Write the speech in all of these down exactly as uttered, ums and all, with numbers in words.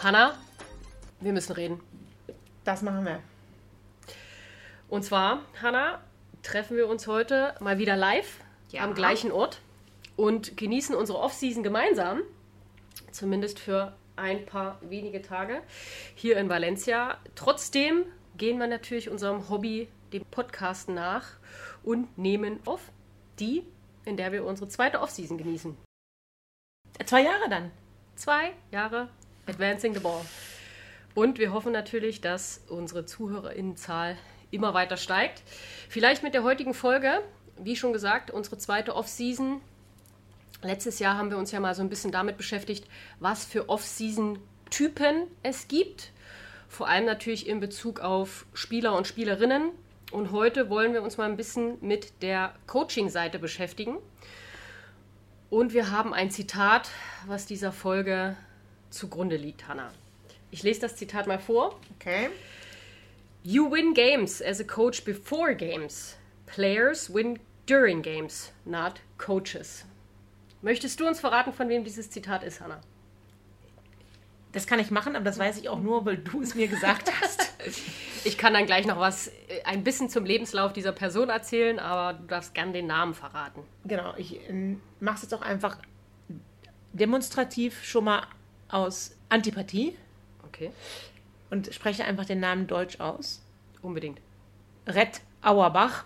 Hanna, wir müssen reden. Das machen wir. Und zwar, Hanna, treffen wir uns heute mal wieder live ja. am gleichen Ort und genießen unsere Off-Season gemeinsam, zumindest für ein paar wenige Tage hier in Valencia. Trotzdem gehen wir natürlich unserem Hobby, dem Podcasten, nach und nehmen auf die, in der wir unsere zweite Off-Season genießen. Zwei Jahre dann. Zwei Jahre Advancing the Ball. Und wir hoffen natürlich, dass unsere ZuhörerInnenzahl immer weiter steigt. Vielleicht mit der heutigen Folge, wie schon gesagt, unsere zweite Off-Season. Letztes Jahr haben wir uns ja mal so ein bisschen damit beschäftigt, was für Off-Season-Typen es gibt. Vor allem natürlich in Bezug auf Spieler und Spielerinnen. Und heute wollen wir uns mal ein bisschen mit der Coaching-Seite beschäftigen. Und wir haben ein Zitat, was dieser Folge zugrunde liegt, Hanna. Ich lese das Zitat mal vor. Okay. You win games as a coach before games. Players win during games, not coaches. Möchtest du uns verraten, von wem dieses Zitat ist, Hanna? Das kann ich machen, aber das weiß ich auch nur, weil du es mir gesagt hast. Ich kann dann gleich noch was, ein bisschen zum Lebenslauf dieser Person erzählen, aber du darfst gern den Namen verraten. Genau, ich äh, mache es jetzt auch einfach demonstrativ schon mal aus Antipathie. Okay. Und spreche einfach den Namen deutsch aus. Unbedingt. Red Auerbach.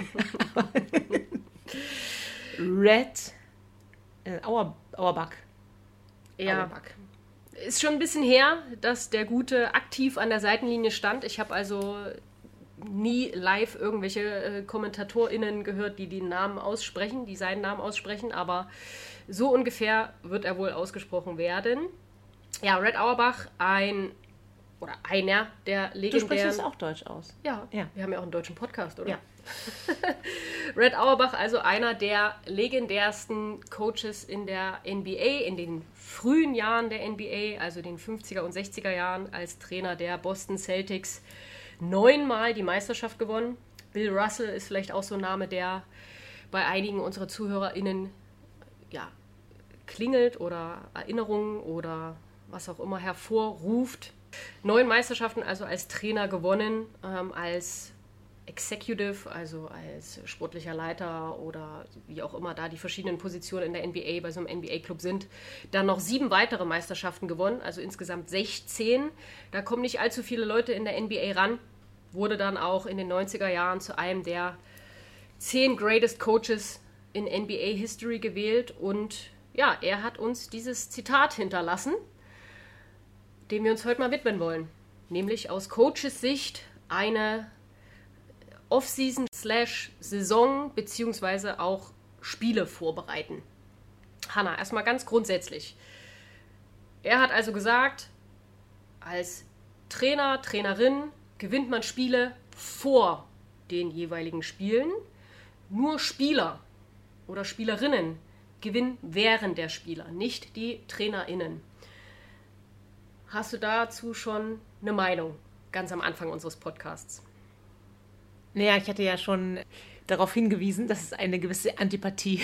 Red äh, Auer, Auerbach. Ja. Auerbach. Ist schon ein bisschen her, dass der Gute aktiv an der Seitenlinie stand. Ich habe also nie live irgendwelche äh, KommentatorInnen gehört, die den Namen aussprechen, die seinen Namen aussprechen, aber so ungefähr wird er wohl ausgesprochen werden. Ja, Red Auerbach, ein oder einer der legendären... Du sprichst es auch deutsch aus. Ja, ja, wir haben ja auch einen deutschen Podcast, oder? Ja. Red Auerbach, also einer der legendärsten Coaches in der N B A, in den frühen Jahren der N B A, also den fünfziger und sechziger Jahren, als Trainer der Boston Celtics neunmal die Meisterschaft gewonnen. Bill Russell ist vielleicht auch so ein Name, der bei einigen unserer ZuhörerInnen ja, klingelt oder Erinnerungen oder was auch immer hervorruft. Neun Meisterschaften also als Trainer gewonnen, ähm, als Executive, also als sportlicher Leiter oder wie auch immer da die verschiedenen Positionen in der N B A bei so einem N B A-Club sind. Dann noch sieben weitere Meisterschaften gewonnen, also insgesamt sechzehn. Da kommen nicht allzu viele Leute in der N B A ran. Wurde dann auch in den neunziger Jahren zu einem der zehn Greatest Coaches in N B A-History gewählt. Und ja, er hat uns dieses Zitat hinterlassen, dem wir uns heute mal widmen wollen. Nämlich aus Coaches Sicht eine Off-Season slash Saison beziehungsweise auch Spiele vorbereiten. Hanna, erstmal ganz grundsätzlich. Er hat also gesagt, als Trainer, Trainerin gewinnt man Spiele vor den jeweiligen Spielen. Nur Spieler oder Spielerinnen gewinnen während der Spieler, nicht die TrainerInnen. Hast du dazu schon eine Meinung, ganz am Anfang unseres Podcasts? Naja, ich hatte ja schon darauf hingewiesen, dass es eine gewisse Antipathie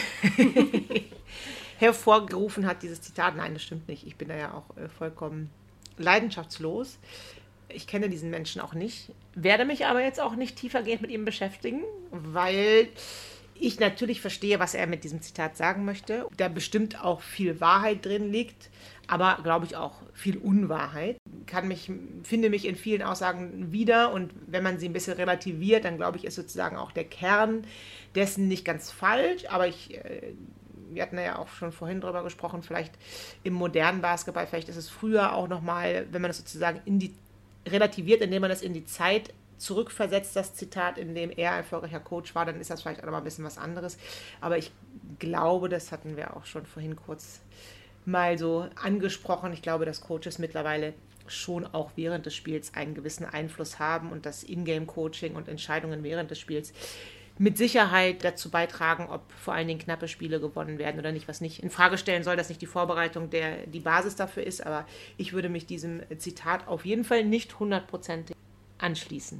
hervorgerufen hat, dieses Zitat. Nein, das stimmt nicht. Ich bin da ja auch äh, vollkommen leidenschaftslos. Ich kenne diesen Menschen auch nicht, werde mich aber jetzt auch nicht tiefergehend mit ihm beschäftigen, weil ich natürlich verstehe, was er mit diesem Zitat sagen möchte. Da bestimmt auch viel Wahrheit drin liegt, aber glaube ich auch viel Unwahrheit. Kann mich, finde mich in vielen Aussagen wieder, und wenn man sie ein bisschen relativiert, dann glaube ich, ist sozusagen auch der Kern dessen nicht ganz falsch, aber ich, wir hatten ja auch schon vorhin drüber gesprochen, vielleicht im modernen Basketball, vielleicht ist es früher auch nochmal, wenn man das sozusagen in die relativiert, indem man das in die Zeit zurückversetzt, das Zitat, in dem er erfolgreicher Coach war, dann ist das vielleicht auch noch mal ein bisschen was anderes. Aber ich glaube, das hatten wir auch schon vorhin kurz mal so angesprochen. Ich glaube, dass Coaches mittlerweile schon auch während des Spiels einen gewissen Einfluss haben und das Ingame-Coaching und Entscheidungen während des Spiels mit Sicherheit dazu beitragen, ob vor allen Dingen knappe Spiele gewonnen werden oder nicht, was nicht in Frage stellen soll, dass nicht die Vorbereitung der, die Basis dafür ist, aber ich würde mich diesem Zitat auf jeden Fall nicht hundertprozentig anschließen.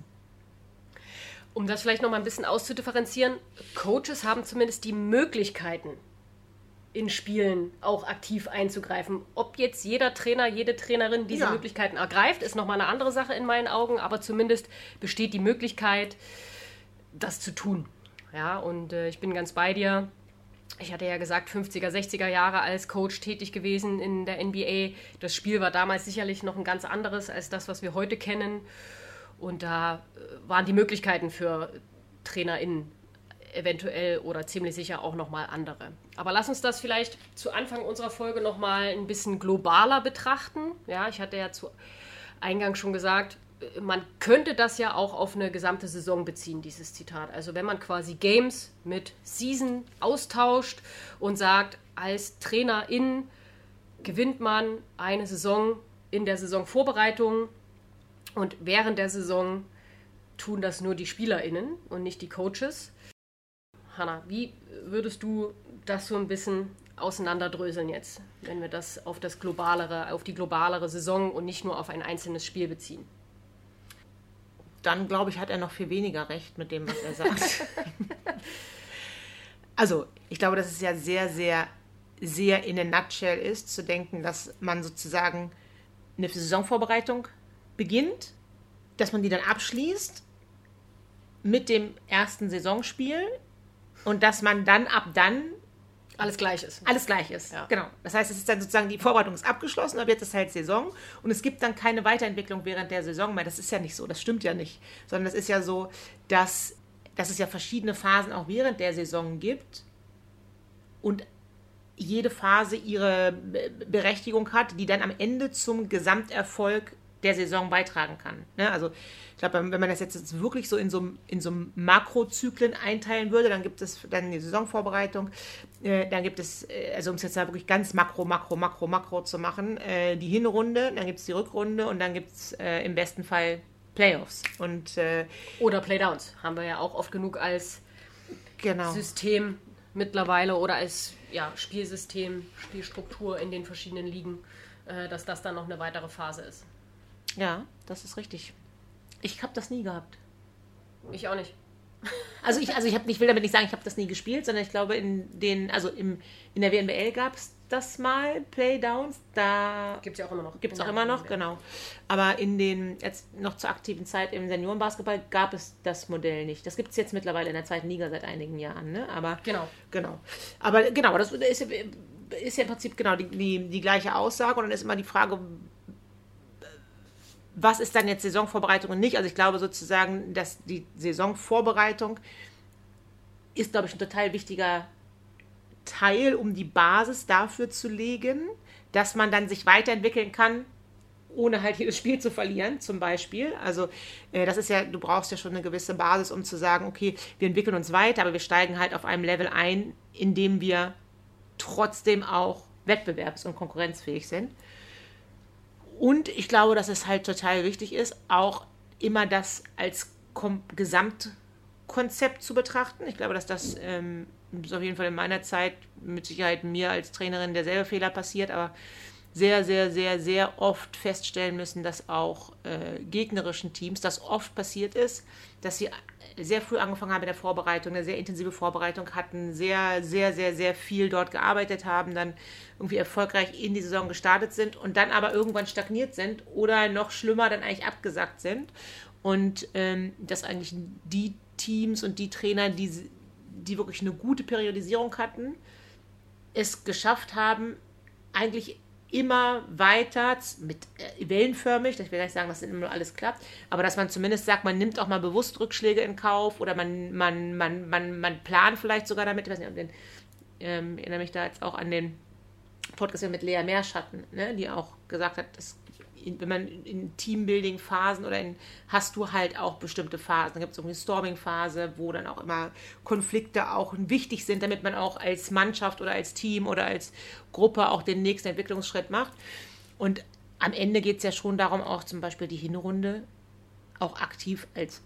Um das vielleicht noch mal ein bisschen auszudifferenzieren, Coaches haben zumindest die Möglichkeiten, in Spielen auch aktiv einzugreifen. Ob jetzt jeder Trainer, jede Trainerin diese ja. Möglichkeiten ergreift, ist nochmal eine andere Sache in meinen Augen, aber zumindest besteht die Möglichkeit, das zu tun. Ja, und äh, ich bin ganz bei dir. Ich hatte ja gesagt, fünfziger, sechziger Jahre als Coach tätig gewesen in der N B A. Das Spiel war damals sicherlich noch ein ganz anderes als das, was wir heute kennen. Und da äh, waren die Möglichkeiten für TrainerInnen eventuell oder ziemlich sicher auch nochmal andere. Aber lass uns das vielleicht zu Anfang unserer Folge nochmal ein bisschen globaler betrachten. Ja, ich hatte ja zu Eingang schon gesagt, man könnte das ja auch auf eine gesamte Saison beziehen, dieses Zitat. Also wenn man quasi Games mit Season austauscht und sagt, als Trainerin gewinnt man eine Saison in der Saisonvorbereitung und während der Saison tun das nur die SpielerInnen und nicht die Coaches. Hanna, wie würdest du das so ein bisschen auseinanderdröseln jetzt, wenn wir das auf das globalere, auf die globalere Saison und nicht nur auf ein einzelnes Spiel beziehen? Dann, glaube ich, hat er noch viel weniger recht mit dem, was er sagt. Also, ich glaube, dass es ja sehr, sehr, sehr in a nutshell ist, zu denken, dass man sozusagen eine Saisonvorbereitung beginnt, dass man die dann abschließt mit dem ersten Saisonspiel und dass man dann ab dann alles gleich ist. Alles gleich ist, ja. Genau. Das heißt, es ist dann sozusagen, die Vorbereitung ist abgeschlossen, aber jetzt ist halt Saison und es gibt dann keine Weiterentwicklung während der Saison mehr. Das ist ja nicht so, das stimmt ja nicht. Sondern es ist ja so, dass, dass es ja verschiedene Phasen auch während der Saison gibt und jede Phase ihre Berechtigung hat, die dann am Ende zum Gesamterfolg der Saison beitragen kann. Ne? Also ich glaube, wenn man das jetzt wirklich so in so, in so Makrozyklen einteilen würde, dann gibt es dann die Saisonvorbereitung, äh, dann gibt es, äh, also um es jetzt mal wirklich ganz makro, makro, makro, makro zu machen, äh, die Hinrunde, dann gibt es die Rückrunde und dann gibt es äh, im besten Fall Playoffs. Und, äh, oder Playdowns, haben wir ja auch oft genug als genau. System mittlerweile oder als ja, Spielsystem, Spielstruktur in den verschiedenen Ligen, äh, dass das dann noch eine weitere Phase ist. Ja, das ist richtig. Ich habe das nie gehabt. Ich auch nicht. Also ich, also ich, hab, ich will damit nicht sagen, ich habe das nie gespielt, sondern ich glaube, in den, also im, in der W N B L gab es das mal, Playdowns. Da gibt es ja auch immer noch. Gibt es auch immer noch, genau. Aber in den, jetzt noch zur aktiven Zeit im Seniorenbasketball gab es das Modell nicht. Das gibt es jetzt mittlerweile in der zweiten Liga seit einigen Jahren, ne? Aber, genau. Genau. Aber genau, das ist, ist ja im Prinzip genau die, die, die gleiche Aussage und dann ist immer die Frage, was ist dann jetzt Saisonvorbereitung und nicht? Also ich glaube sozusagen, dass die Saisonvorbereitung ist, glaube ich, ein total wichtiger Teil, um die Basis dafür zu legen, dass man dann sich weiterentwickeln kann, ohne halt jedes Spiel zu verlieren, zum Beispiel. Also äh, das ist ja, du brauchst ja schon eine gewisse Basis, um zu sagen, okay, wir entwickeln uns weiter, aber wir steigen halt auf einem Level ein, in dem wir trotzdem auch wettbewerbs- und konkurrenzfähig sind. Und ich glaube, dass es halt total wichtig ist, auch immer das als Kom- Gesamtkonzept zu betrachten. Ich glaube, dass das ähm, ist auf jeden Fall in meiner Zeit mit Sicherheit mir als Trainerin derselbe Fehler passiert, aber sehr, sehr, sehr, sehr oft feststellen müssen, dass auch äh, gegnerischen Teams das oft passiert ist, dass sie sehr früh angefangen haben mit der Vorbereitung, eine sehr intensive Vorbereitung hatten, sehr, sehr, sehr, sehr viel dort gearbeitet haben, dann irgendwie erfolgreich in die Saison gestartet sind und dann aber irgendwann stagniert sind oder noch schlimmer dann eigentlich abgesackt sind. Und ähm, dass eigentlich die Teams und die Trainer, die, die wirklich eine gute Periodisierung hatten, es geschafft haben, eigentlich immer weiter mit äh, wellenförmig, ich will nicht sagen, dass das immer alles klappt, aber dass man zumindest sagt, man nimmt auch mal bewusst Rückschläge in Kauf oder man, man, man, man, man plant vielleicht sogar damit, ich weiß nicht, ob den, ähm, erinnere mich da jetzt auch an den Podcast mit Lea Meerschatten, ne, die auch gesagt hat, dass in, wenn man in Teambuilding-Phasen oder in, hast du halt auch bestimmte Phasen. Da gibt es so eine Storming-Phase, wo dann auch immer Konflikte auch wichtig sind, damit man auch als Mannschaft oder als Team oder als Gruppe auch den nächsten Entwicklungsschritt macht. Und am Ende geht es ja schon darum, auch zum Beispiel die Hinrunde auch aktiv als,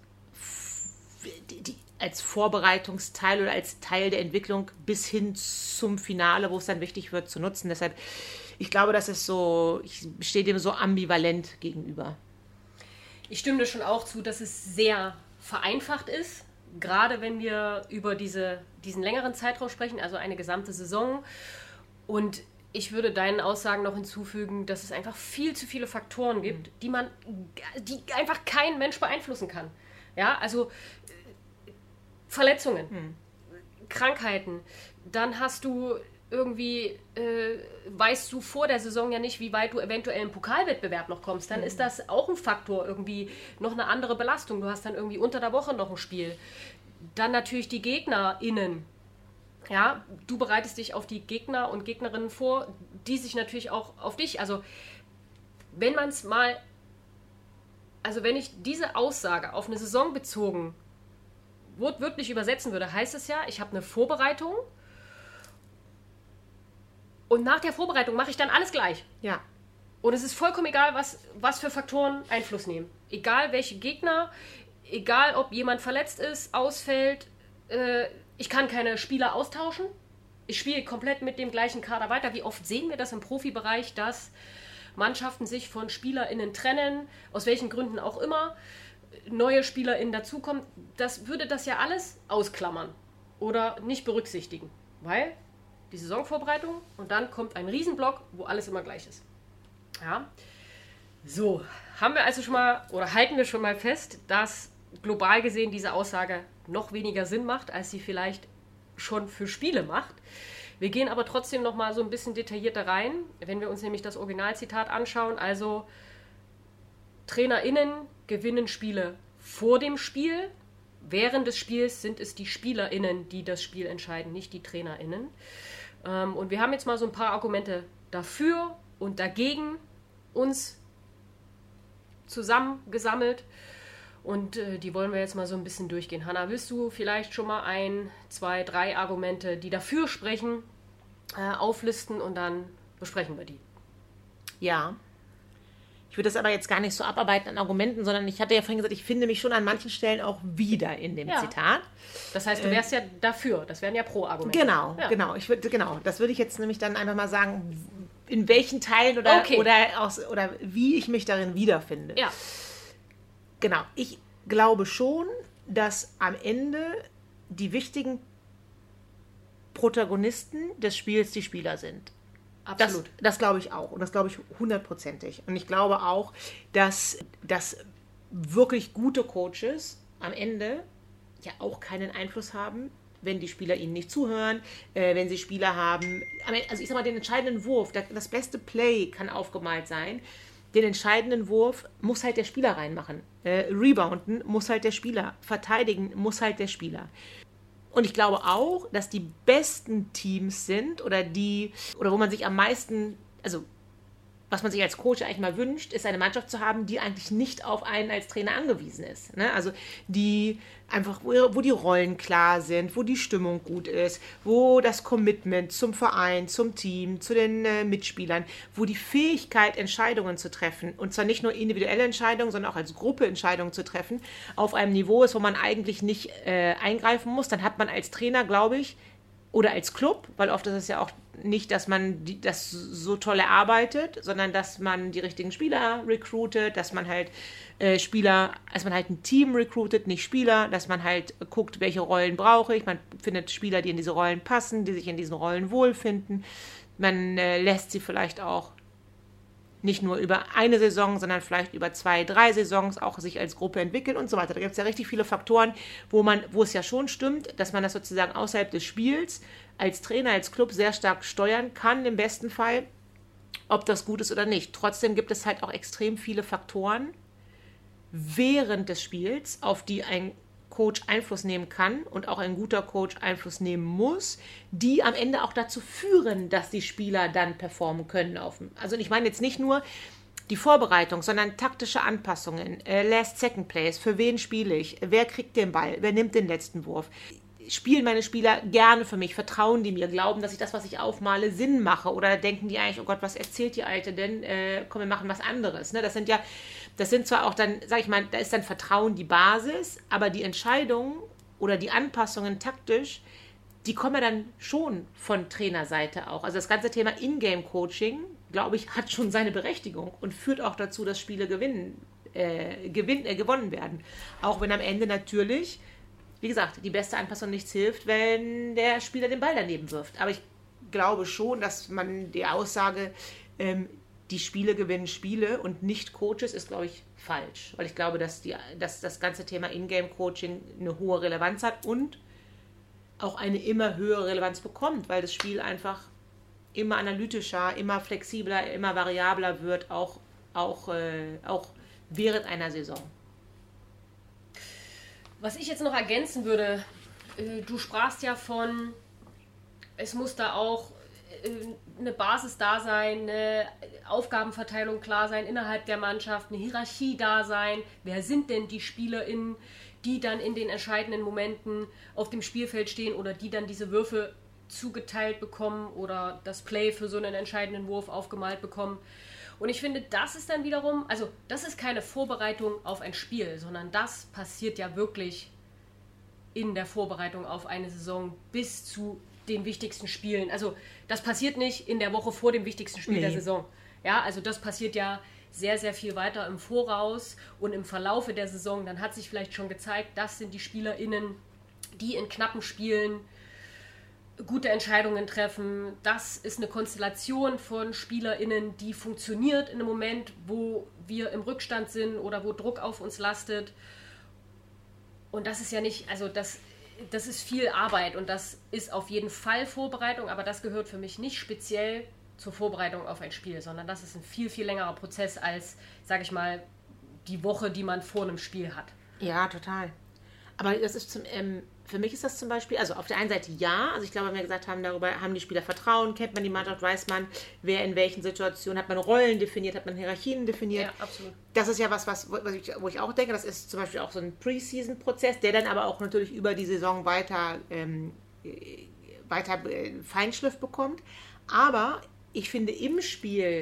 die, die, als Vorbereitungsteil oder als Teil der Entwicklung bis hin zum Finale, wo es dann wichtig wird, zu nutzen. Deshalb, ich glaube, das ist so, ich stehe dem so ambivalent gegenüber. Ich stimme dir schon auch zu, dass es sehr vereinfacht ist, gerade wenn wir über diese, diesen längeren Zeitraum sprechen, also eine gesamte Saison. Und ich würde deinen Aussagen noch hinzufügen, dass es einfach viel zu viele Faktoren gibt, mhm. die man, die einfach kein Mensch beeinflussen kann. Ja, also äh, Verletzungen, mhm. Krankheiten, dann hast du irgendwie, äh, weißt du vor der Saison ja nicht, wie weit du eventuell im Pokalwettbewerb noch kommst. Dann mhm. ist das auch ein Faktor, irgendwie noch eine andere Belastung. Du hast dann irgendwie unter der Woche noch ein Spiel. Dann natürlich die GegnerInnen. Ja, du bereitest dich auf die Gegner und Gegnerinnen vor, die sich natürlich auch auf dich, also wenn man es mal, also wenn ich diese Aussage auf eine Saison bezogen wortwörtlich übersetzen würde, heißt es ja, ich habe eine Vorbereitung und nach der Vorbereitung mache ich dann alles gleich. Ja. Und es ist vollkommen egal, was, was für Faktoren Einfluss nehmen. Egal welche Gegner, egal ob jemand verletzt ist, ausfällt, äh, ich kann keine Spieler austauschen. Ich spiele komplett mit dem gleichen Kader weiter. Wie oft sehen wir das im Profibereich, dass Mannschaften sich von SpielerInnen trennen, aus welchen Gründen auch immer, neue SpielerInnen dazukommen. Das würde das ja alles ausklammern oder nicht berücksichtigen, weil die Saisonvorbereitung und dann kommt ein Riesenblock, wo alles immer gleich ist. Ja. So, haben wir also schon mal oder halten wir schon mal fest, dass global gesehen diese Aussage noch weniger Sinn macht, als sie vielleicht schon für Spiele macht. Wir gehen aber trotzdem noch mal so ein bisschen detaillierter rein, wenn wir uns nämlich das Originalzitat anschauen. Also TrainerInnen gewinnen Spiele vor dem Spiel. Während des Spiels sind es die SpielerInnen, die das Spiel entscheiden, nicht die TrainerInnen. Und wir haben jetzt mal so ein paar Argumente dafür und dagegen uns zusammengesammelt. Und äh, die wollen wir jetzt mal so ein bisschen durchgehen. Hanna, willst du vielleicht schon mal ein, zwei, drei Argumente, die dafür sprechen, äh, auflisten und dann besprechen wir die? Ja. Ich würde das aber jetzt gar nicht so abarbeiten an Argumenten, sondern ich hatte ja vorhin gesagt, ich finde mich schon an manchen Stellen auch wieder in dem ja. Zitat. Das heißt, du wärst äh, ja dafür. Das wären ja Pro-Argumente. Genau, ja. genau. Ich würde, genau. Das würde ich jetzt nämlich dann einfach mal sagen, in welchen Teilen oder, okay. oder, aus, oder wie ich mich darin wiederfinde. Ja. Genau, ich glaube schon, dass am Ende die wichtigen Protagonisten des Spiels die Spieler sind. Absolut. Das, das glaube ich auch und das glaube ich hundertprozentig. Und ich glaube auch, dass, dass wirklich gute Coaches am Ende ja auch keinen Einfluss haben, wenn die Spieler ihnen nicht zuhören, äh, wenn sie Spieler haben. Also ich sag mal, den entscheidenden Wurf, das beste Play kann aufgemalt sein. Den entscheidenden Wurf muss halt der Spieler reinmachen. Äh, rebounden muss halt der Spieler. Verteidigen muss halt der Spieler. Und ich glaube auch, dass die besten Teams sind oder die, oder wo man sich am meisten, also was man sich als Coach eigentlich mal wünscht, ist eine Mannschaft zu haben, die eigentlich nicht auf einen als Trainer angewiesen ist. Ne? Also die einfach, wo, wo die Rollen klar sind, wo die Stimmung gut ist, wo das Commitment zum Verein, zum Team, zu den äh, Mitspielern, wo die Fähigkeit, Entscheidungen zu treffen, und zwar nicht nur individuelle Entscheidungen, sondern auch als Gruppe Entscheidungen zu treffen, auf einem Niveau ist, wo man eigentlich nicht äh, eingreifen muss. Dann hat man als Trainer, glaube ich, oder als Club, weil oft ist es ja auch nicht, dass man die, das so toll erarbeitet, sondern dass man die richtigen Spieler recruitet, dass man halt äh, Spieler, dass man halt ein Team recruitet, nicht Spieler, dass man halt guckt, welche Rollen brauche ich, man findet Spieler, die in diese Rollen passen, die sich in diesen Rollen wohlfinden, man äh, lässt sie vielleicht auch nicht nur über eine Saison, sondern vielleicht über zwei, drei Saisons auch sich als Gruppe entwickeln und so weiter. Da gibt es ja richtig viele Faktoren, wo man, wo es ja schon stimmt, dass man das sozusagen außerhalb des Spiels als Trainer, als Club sehr stark steuern kann, im besten Fall, ob das gut ist oder nicht. Trotzdem gibt es halt auch extrem viele Faktoren während des Spiels, auf die ein Coach Einfluss nehmen kann und auch ein guter Coach Einfluss nehmen muss, die am Ende auch dazu führen, dass die Spieler dann performen können. Auf dem, also ich meine jetzt nicht nur die Vorbereitung, sondern taktische Anpassungen, äh, Last Second Plays, für wen spiele ich, wer kriegt den Ball, wer nimmt den letzten Wurf. Spielen meine Spieler gerne für mich, vertrauen die mir, glauben, dass ich das, was ich aufmale, Sinn mache, oder denken die eigentlich, oh Gott, was erzählt die Alte denn, äh, komm, wir machen was anderes. Ne? Das sind ja, das sind zwar auch dann, sag ich mal, da ist dann Vertrauen die Basis, aber die Entscheidungen oder die Anpassungen taktisch, die kommen ja dann schon von Trainerseite auch. Also das ganze Thema In-Game-Coaching, glaube ich, hat schon seine Berechtigung und führt auch dazu, dass Spiele gewinnen, äh, gewinn, äh, gewonnen werden. Auch wenn am Ende natürlich, wie gesagt, die beste Anpassung nichts hilft, wenn der Spieler den Ball daneben wirft. Aber ich glaube schon, dass man die Aussage, ähm, die Spiele gewinnen Spiele und nicht Coaches, ist, glaube ich, falsch. Weil ich glaube, dass, die, dass das ganze Thema Ingame-Coaching eine hohe Relevanz hat und auch eine immer höhere Relevanz bekommt, weil das Spiel einfach immer analytischer, immer flexibler, immer variabler wird, auch, auch, äh, auch während einer Saison. Was ich jetzt noch ergänzen würde, du sprachst ja von, es muss da auch eine Basis da sein, eine Aufgabenverteilung klar sein innerhalb der Mannschaft, eine Hierarchie da sein. Wer sind denn die SpielerInnen, die dann in den entscheidenden Momenten auf dem Spielfeld stehen oder die dann diese Würfe zugeteilt bekommen oder das Play für so einen entscheidenden Wurf aufgemalt bekommen. Und ich finde, das ist dann wiederum, also das ist keine Vorbereitung auf ein Spiel, sondern das passiert ja wirklich in der Vorbereitung auf eine Saison bis zu den wichtigsten Spielen. Also das passiert nicht in der Woche vor dem wichtigsten Spiel nee. der Saison. Ja, also das passiert ja sehr, sehr viel weiter im Voraus und im Verlaufe der Saison. Dann hat sich vielleicht schon gezeigt, das sind die SpielerInnen, die in knappen Spielen gute Entscheidungen treffen. Das ist eine Konstellation von SpielerInnen, die funktioniert in einem Moment, wo wir im Rückstand sind oder wo Druck auf uns lastet. Und das ist ja nicht, also das, das ist viel Arbeit und das ist auf jeden Fall Vorbereitung, aber das gehört für mich nicht speziell zur Vorbereitung auf ein Spiel, sondern das ist ein viel, viel längerer Prozess als, sage ich mal, die Woche, die man vor einem Spiel hat. Ja, total. Aber das ist zum, ähm, für mich ist das zum Beispiel, also auf der einen Seite ja, also ich glaube, wenn wir gesagt haben, darüber haben die Spieler Vertrauen, kennt man die Mannschaft, weiß man, wer in welchen Situationen, hat man Rollen definiert, hat man Hierarchien definiert. Ja, absolut. Das ist ja was, was, was ich, wo ich auch denke, das ist zum Beispiel auch so ein Preseason-Prozess, der dann aber auch natürlich über die Saison weiter, ähm, weiter äh, Feinschliff bekommt. Aber ich finde, im Spiel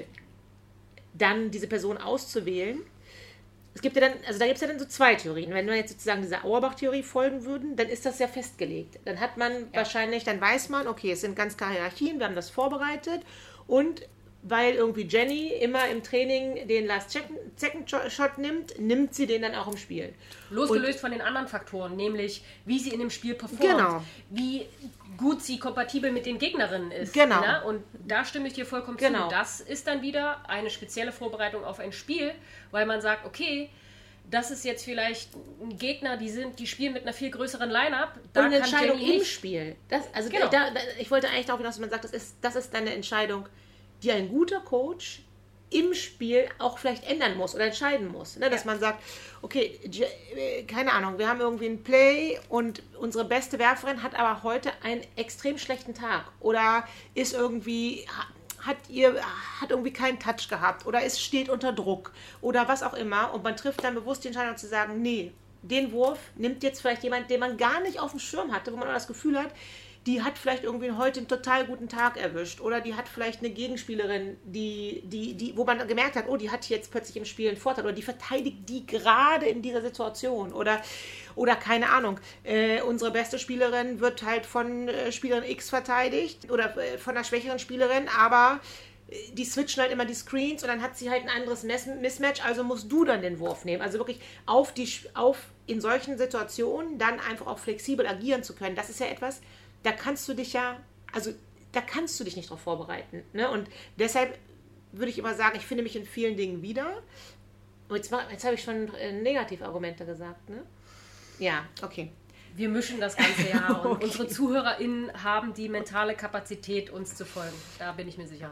dann diese Person auszuwählen, es gibt ja dann, also da gibt es ja dann so zwei Theorien. Wenn wir jetzt sozusagen dieser Auerbach-Theorie folgen würden, dann ist das ja festgelegt. Dann hat man ja. wahrscheinlich, dann weiß man, okay, es sind ganz klare Hierarchien, wir haben das vorbereitet und weil irgendwie Jenny immer im Training den Last-Second-Shot nimmt, nimmt sie den dann auch im Spiel. Losgelöst und von den anderen Faktoren, nämlich wie sie in dem Spiel performt, genau. wie gut sie kompatibel mit den Gegnerinnen ist. Genau. Ne? Und da stimme ich dir vollkommen genau. zu. Das ist dann wieder eine spezielle Vorbereitung auf ein Spiel, weil man sagt, okay, das ist jetzt vielleicht ein Gegner, die sind, die spielen mit einer viel größeren Line-Up. Da und eine Entscheidung im Spiel. Das, also genau. da, da, ich wollte eigentlich darauf hinaus, dass man sagt, das ist, das ist dann eine Entscheidung, die ein guter Coach im Spiel auch vielleicht ändern muss oder entscheiden muss. Ne? Dass ja. man sagt, okay, keine Ahnung, wir haben irgendwie ein Play und unsere beste Werferin hat aber heute einen extrem schlechten Tag oder ist irgendwie, hat ihr, hat irgendwie keinen Touch gehabt oder es steht unter Druck oder was auch immer und man trifft dann bewusst die Entscheidung zu sagen, nee, den Wurf nimmt jetzt vielleicht jemand, den man gar nicht auf dem Schirm hatte, wo man auch das Gefühl hat, die hat vielleicht irgendwie heute einen total guten Tag erwischt oder die hat vielleicht eine Gegenspielerin, die, die, die, wo man gemerkt hat, oh, die hat jetzt plötzlich im Spiel einen Vorteil oder die verteidigt die gerade in dieser Situation oder, oder keine Ahnung, äh, unsere beste Spielerin wird halt von äh, Spielerin X verteidigt oder äh, von einer schwächeren Spielerin, aber die switchen halt immer die Screens und dann hat sie halt ein anderes Mismatch, also musst du dann den Wurf nehmen. Also wirklich auf die, auf in solchen Situationen dann einfach auch flexibel agieren zu können. Das ist ja etwas, da kannst du dich ja, also da kannst du dich nicht drauf vorbereiten. Ne? Und deshalb würde ich immer sagen, ich finde mich in vielen Dingen wieder. Und jetzt, jetzt habe ich schon Negativargumente gesagt, ne? Ja, okay. Wir mischen das ganze Jahr und okay. unsere ZuhörerInnen haben die mentale Kapazität, uns zu folgen. Da bin ich mir sicher.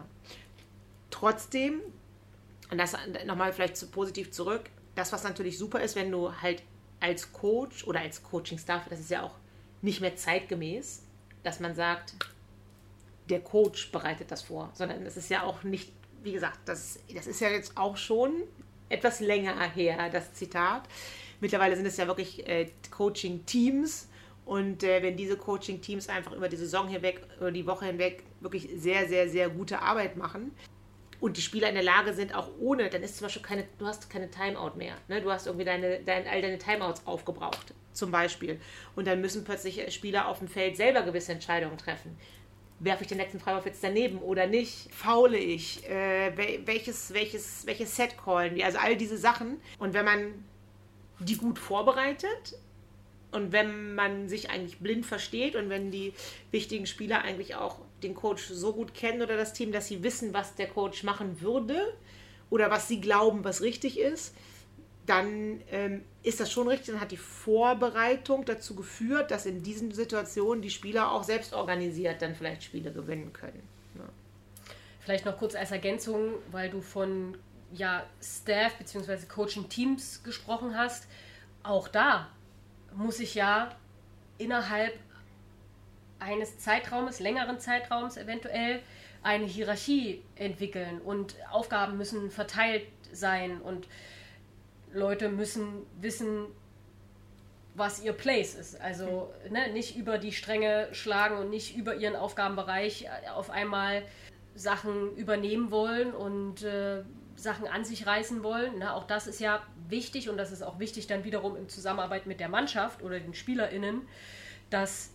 Trotzdem, und das nochmal vielleicht zu, positiv zurück, das, was natürlich super ist, wenn du halt als Coach oder als Coaching-Staff, das ist ja auch nicht mehr zeitgemäß, dass man sagt, der Coach bereitet das vor, sondern es ist ja auch nicht, wie gesagt, das, das ist ja jetzt auch schon etwas länger her, das Zitat. Mittlerweile sind es ja wirklich äh, Coaching-Teams und äh, wenn diese Coaching-Teams einfach über die Saison hinweg, über die Woche hinweg wirklich sehr, sehr, sehr gute Arbeit machen und die Spieler in der Lage sind, auch ohne, dann ist zum Beispiel keine, du hast keine Timeout mehr, ne? Du hast irgendwie deine, dein, all deine Timeouts aufgebraucht, zum Beispiel. Und dann müssen plötzlich Spieler auf dem Feld selber gewisse Entscheidungen treffen. Werfe ich den letzten Freiwurf jetzt daneben oder nicht? Faule ich? Äh, welches, welches, welches Set callen wir? Also all diese Sachen. Und wenn man die gut vorbereitet, Und wenn man sich eigentlich blind versteht und wenn die wichtigen Spieler eigentlich auch den Coach so gut kennen oder das Team, dass sie wissen, was der Coach machen würde oder was sie glauben, was richtig ist, dann ähm, ist das schon richtig. Dann hat die Vorbereitung dazu geführt, dass in diesen Situationen die Spieler auch selbst organisiert dann vielleicht Spiele gewinnen können. Ja. Vielleicht noch kurz als Ergänzung, weil du von ja, Staff bzw. Coaching-Teams gesprochen hast. Auch da muss ich ja innerhalb eines Zeitraumes, längeren Zeitraums eventuell, eine Hierarchie entwickeln und Aufgaben müssen verteilt sein und Leute müssen wissen, was ihr Place ist. Also ne, nicht über die Stränge schlagen und nicht über ihren Aufgabenbereich auf einmal Sachen übernehmen wollen und äh, Sachen an sich reißen wollen. Na, auch das ist ja wichtig und das ist auch wichtig dann wiederum in Zusammenarbeit mit der Mannschaft oder den SpielerInnen, dass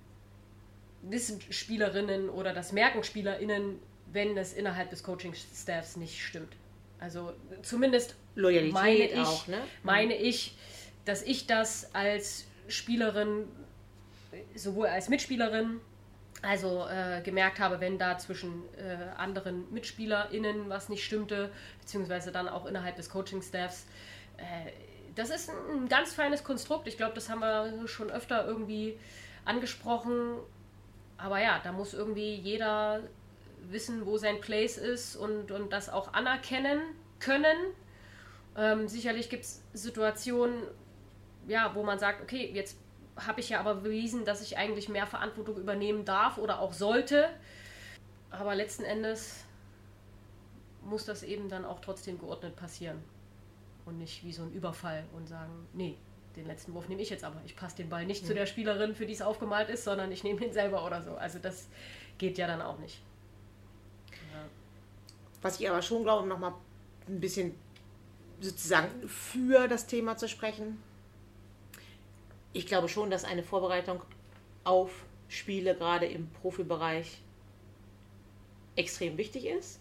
wissen Spielerinnen oder das merken SpielerInnen, wenn es innerhalb des Coaching-Staffs nicht stimmt. Also zumindest Loyalität meine ich, auch, ne? meine ich, dass ich das als Spielerin, sowohl als Mitspielerin, also äh, gemerkt habe, wenn da zwischen äh, anderen MitspielerInnen was nicht stimmte, beziehungsweise dann auch innerhalb des Coaching-Staffs. Äh, das ist ein, ein ganz feines Konstrukt. Ich glaube, das haben wir schon öfter irgendwie angesprochen. Aber ja, da muss irgendwie jeder wissen, wo sein Place ist und, und das auch anerkennen können. Ähm, sicherlich gibt es Situationen, ja, wo man sagt, okay, jetzt habe ich ja aber bewiesen, dass ich eigentlich mehr Verantwortung übernehmen darf oder auch sollte. Aber letzten Endes muss das eben dann auch trotzdem geordnet passieren. Und nicht wie so ein Überfall und sagen, nee, den letzten Wurf nehme ich jetzt aber. Ich passe den Ball nicht mhm. zu der Spielerin, für die es aufgemalt ist, sondern ich nehme den selber oder so. Also das geht ja dann auch nicht. Ja. Was ich aber schon glaube, um nochmal ein bisschen sozusagen für das Thema zu sprechen, ich glaube schon, dass eine Vorbereitung auf Spiele gerade im Profibereich extrem wichtig ist.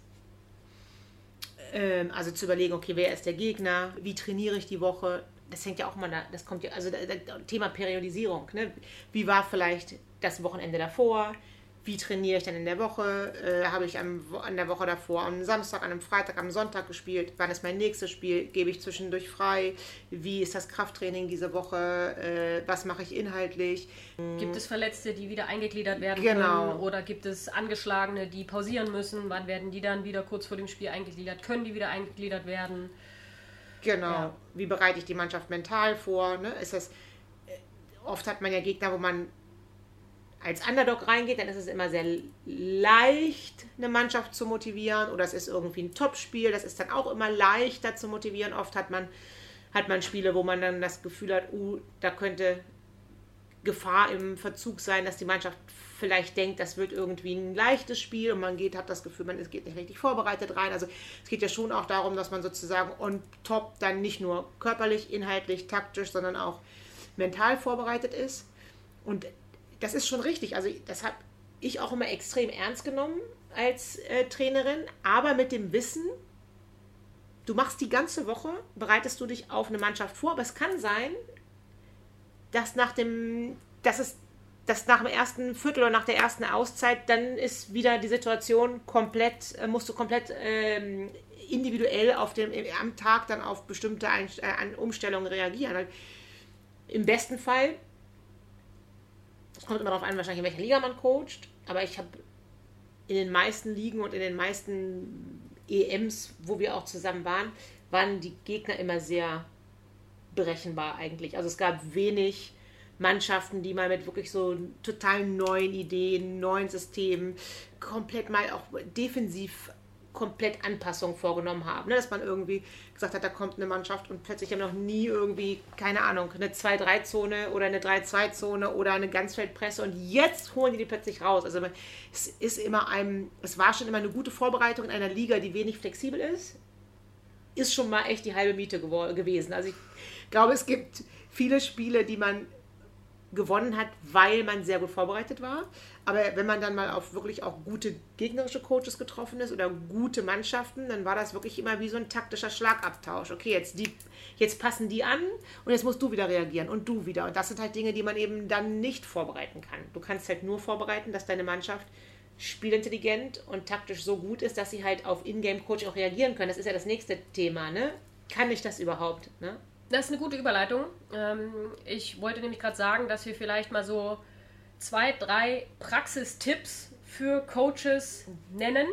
Ähm, also zu überlegen, okay, wer ist der Gegner, wie trainiere ich die Woche, das hängt ja auch mal da, das kommt ja, also das Thema Periodisierung, ne? Wie war vielleicht das Wochenende davor, wie trainiere ich dann in der Woche, äh, habe ich am, an der Woche davor am Samstag, an einem Freitag, am Sonntag gespielt, wann ist mein nächstes Spiel, gebe ich zwischendurch frei, wie ist das Krafttraining diese Woche, äh, was mache ich inhaltlich. Gibt es Verletzte, die wieder eingegliedert werden genau. können oder gibt es Angeschlagene, die pausieren müssen, wann werden die dann wieder kurz vor dem Spiel eingegliedert, können die wieder eingegliedert werden? Genau, ja. Wie bereite ich die Mannschaft mental vor, ne? Ist das, oft hat man ja Gegner, wo man als Underdog reingeht, dann ist es immer sehr leicht, eine Mannschaft zu motivieren oder es ist irgendwie ein Topspiel, das ist dann auch immer leichter zu motivieren. Oft hat man, hat man Spiele, wo man dann das Gefühl hat, uh, da könnte Gefahr im Verzug sein, dass die Mannschaft vielleicht denkt, das wird irgendwie ein leichtes Spiel und man geht, hat das Gefühl, man geht nicht richtig vorbereitet rein. Also es geht ja schon auch darum, dass man sozusagen on top dann nicht nur körperlich, inhaltlich, taktisch, sondern auch mental vorbereitet ist. Und das ist schon richtig. Also das habe ich auch immer extrem ernst genommen als äh, Trainerin, aber mit dem Wissen, du machst die ganze Woche, bereitest du dich auf eine Mannschaft vor, aber es kann sein, dass nach dem, dass es, dass nach dem ersten Viertel oder nach der ersten Auszeit, dann ist wieder die Situation komplett, äh, musst du komplett ähm, individuell auf dem, am Tag dann auf bestimmte Einst- äh, Umstellungen reagieren. Also, im besten Fall, es kommt immer darauf an, wahrscheinlich in welcher Liga man coacht, aber ich habe in den meisten Ligen und in den meisten E Ms, wo wir auch zusammen waren, waren die Gegner immer sehr berechenbar eigentlich. Also es gab wenig Mannschaften, die mal mit wirklich so total neuen Ideen, neuen Systemen, komplett mal auch defensiv komplett Anpassungen vorgenommen haben. Dass man irgendwie gesagt hat, da kommt eine Mannschaft und plötzlich haben noch nie irgendwie, keine Ahnung, eine zwei drei Zone oder eine drei zwei Zone oder eine Ganzfeldpresse und jetzt holen die die plötzlich raus. Also es ist immer einem, es war schon immer eine gute Vorbereitung in einer Liga, die wenig flexibel ist. Ist schon mal echt die halbe Miete gewo- gewesen. Also ich glaube, es gibt viele Spiele, die man gewonnen hat, weil man sehr gut vorbereitet war. Aber wenn man dann mal auf wirklich auch gute gegnerische Coaches getroffen ist oder gute Mannschaften, dann war das wirklich immer wie so ein taktischer Schlagabtausch. Okay, jetzt, die, jetzt passen die an und jetzt musst du wieder reagieren und du wieder. Und das sind halt Dinge, die man eben dann nicht vorbereiten kann. Du kannst halt nur vorbereiten, dass deine Mannschaft spielintelligent und taktisch so gut ist, dass sie halt auf Ingame-Coach auch reagieren können. Das ist ja das nächste Thema, ne? Kann ich das überhaupt, ne? Das ist eine gute Überleitung. Ich wollte nämlich gerade sagen, dass wir vielleicht mal so zwei, drei Praxistipps für Coaches nennen,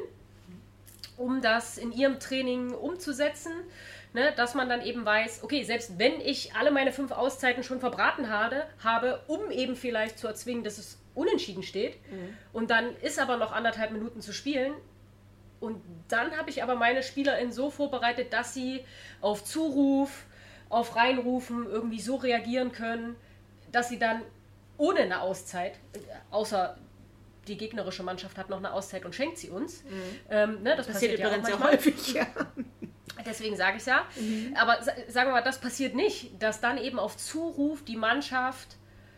um das in ihrem Training umzusetzen, ne, dass man dann eben weiß, okay, selbst wenn ich alle meine fünf Auszeiten schon verbraten habe, habe, um eben vielleicht zu erzwingen, dass es unentschieden steht, mhm. und dann ist aber noch anderthalb Minuten zu spielen, und dann habe ich aber meine SpielerInnen so vorbereitet, dass sie auf Zuruf, auf Reinrufen irgendwie so reagieren können, dass sie dann ohne eine Auszeit, außer die gegnerische Mannschaft hat noch eine Auszeit und schenkt sie uns. Mhm. Ähm, ne, das, das passiert, passiert ja auch manchmal. Häufig, ja. Deswegen sage ich es ja. Mhm. Aber sagen wir mal, das passiert nicht, dass dann eben auf Zuruf die Mannschaft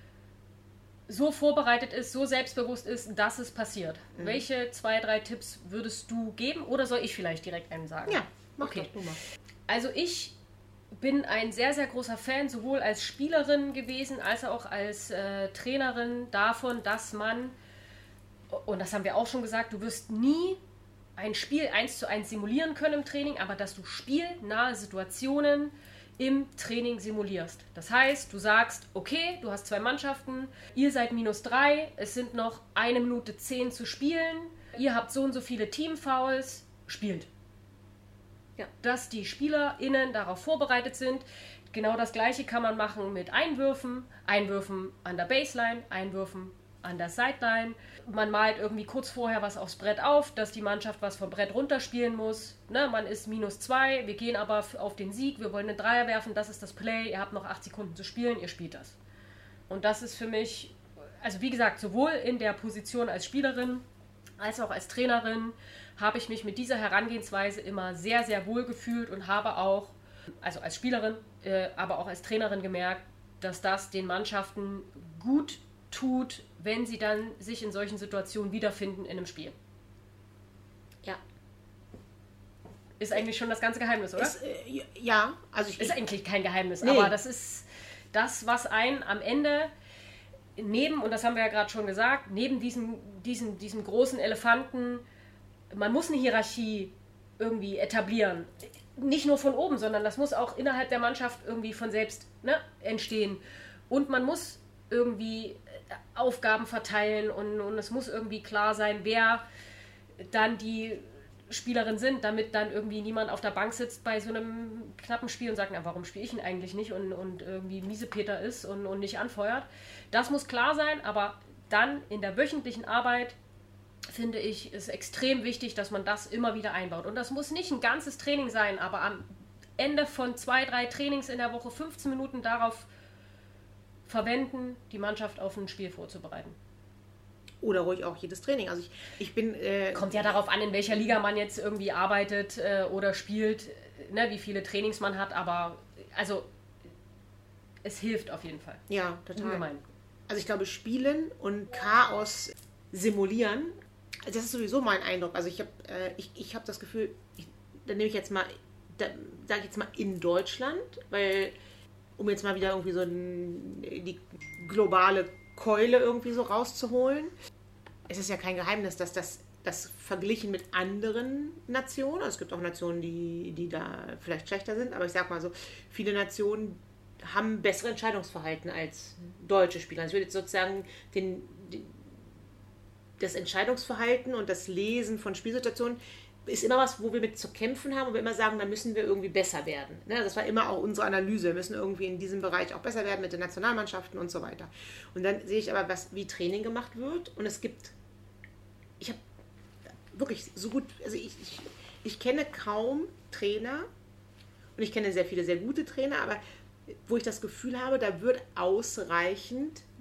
so vorbereitet ist, so selbstbewusst ist, dass es passiert. Mhm. Welche zwei, drei Tipps würdest du geben? Oder soll ich vielleicht direkt einen sagen? Ja, mach okay. doch, du mal. Also ich bin ein sehr, sehr großer Fan, sowohl als Spielerin gewesen, als auch als äh, Trainerin davon, dass man, und das haben wir auch schon gesagt, du wirst nie ein Spiel eins zu eins simulieren können im Training, aber dass du spielnahe Situationen im Training simulierst. Das heißt, du sagst, okay, du hast zwei Mannschaften, ihr seid minus drei, es sind noch eine Minute zehn zu spielen, ihr habt so und so viele Teamfouls, spielt. Ja. Dass die SpielerInnen darauf vorbereitet sind. Genau das Gleiche kann man machen mit Einwürfen. Einwürfen an der Baseline, Einwürfen an der Sideline. Man malt irgendwie kurz vorher was aufs Brett auf, dass die Mannschaft was vom Brett runterspielen muss. Ne, man ist minus zwei, wir gehen aber auf den Sieg, wir wollen einen Dreier werfen, das ist das Play, ihr habt noch acht Sekunden zu spielen, ihr spielt das. Und das ist für mich, also wie gesagt, sowohl in der Position als Spielerin als auch als Trainerin habe ich mich mit dieser Herangehensweise immer sehr, sehr wohl gefühlt und habe auch, also als Spielerin, äh, aber auch als Trainerin gemerkt, dass das den Mannschaften gut tut, wenn sie dann sich in solchen Situationen wiederfinden in einem Spiel. Ja. Ist eigentlich schon das ganze Geheimnis, oder? Ist, äh, ja. Also ich, ist eigentlich kein Geheimnis, nee. aber das ist das, was einen am Ende neben, und das haben wir ja gerade schon gesagt, neben diesem, diesem, diesem großen Elefanten, man muss eine Hierarchie irgendwie etablieren. Nicht nur von oben, sondern das muss auch innerhalb der Mannschaft irgendwie von selbst, ne, entstehen. Und man muss irgendwie Aufgaben verteilen und, und es muss irgendwie klar sein, wer dann die Spielerin sind, damit dann irgendwie niemand auf der Bank sitzt bei so einem knappen Spiel und sagt, na, warum spiele ich ihn eigentlich nicht und, und irgendwie Miesepeter ist und, und nicht anfeuert. Das muss klar sein, aber dann in der wöchentlichen Arbeit finde ich, ist extrem wichtig, dass man das immer wieder einbaut. Und das muss nicht ein ganzes Training sein, aber am Ende von zwei, drei Trainings in der Woche fünfzehn Minuten darauf verwenden, die Mannschaft auf ein Spiel vorzubereiten. Oder ruhig auch jedes Training. Also ich, ich bin... Äh, Kommt ja darauf an, in welcher Liga man jetzt irgendwie arbeitet äh, oder spielt, ne, wie viele Trainings man hat, aber also es hilft auf jeden Fall. Ja, total. Ungemein. Also ich glaube, Spielen und Chaos simulieren, das ist sowieso mein Eindruck. Also ich habe äh, ich, ich hab das Gefühl, ich, da nehme ich jetzt mal, da sage ich jetzt mal in Deutschland, weil, um jetzt mal wieder irgendwie so ein, die globale Keule irgendwie so rauszuholen. Es ist ja kein Geheimnis, dass das, das verglichen mit anderen Nationen, also es gibt auch Nationen, die, die da vielleicht schlechter sind, aber ich sag mal so, viele Nationen haben bessere Entscheidungsverhalten als deutsche Spieler. Also ich würde jetzt sozusagen den, den, das Entscheidungsverhalten und das Lesen von Spielsituationen ist immer was, wo wir mit zu kämpfen haben und wir immer sagen, da müssen wir irgendwie besser werden. Das war immer auch unsere Analyse. Wir müssen irgendwie in diesem Bereich auch besser werden mit den Nationalmannschaften und so weiter. Und dann sehe ich aber, was, wie Training gemacht wird und es gibt, ich habe wirklich so gut, also ich, ich, ich kenne kaum Trainer und ich kenne sehr viele sehr gute Trainer, aber wo ich das Gefühl habe, da wird ausreichend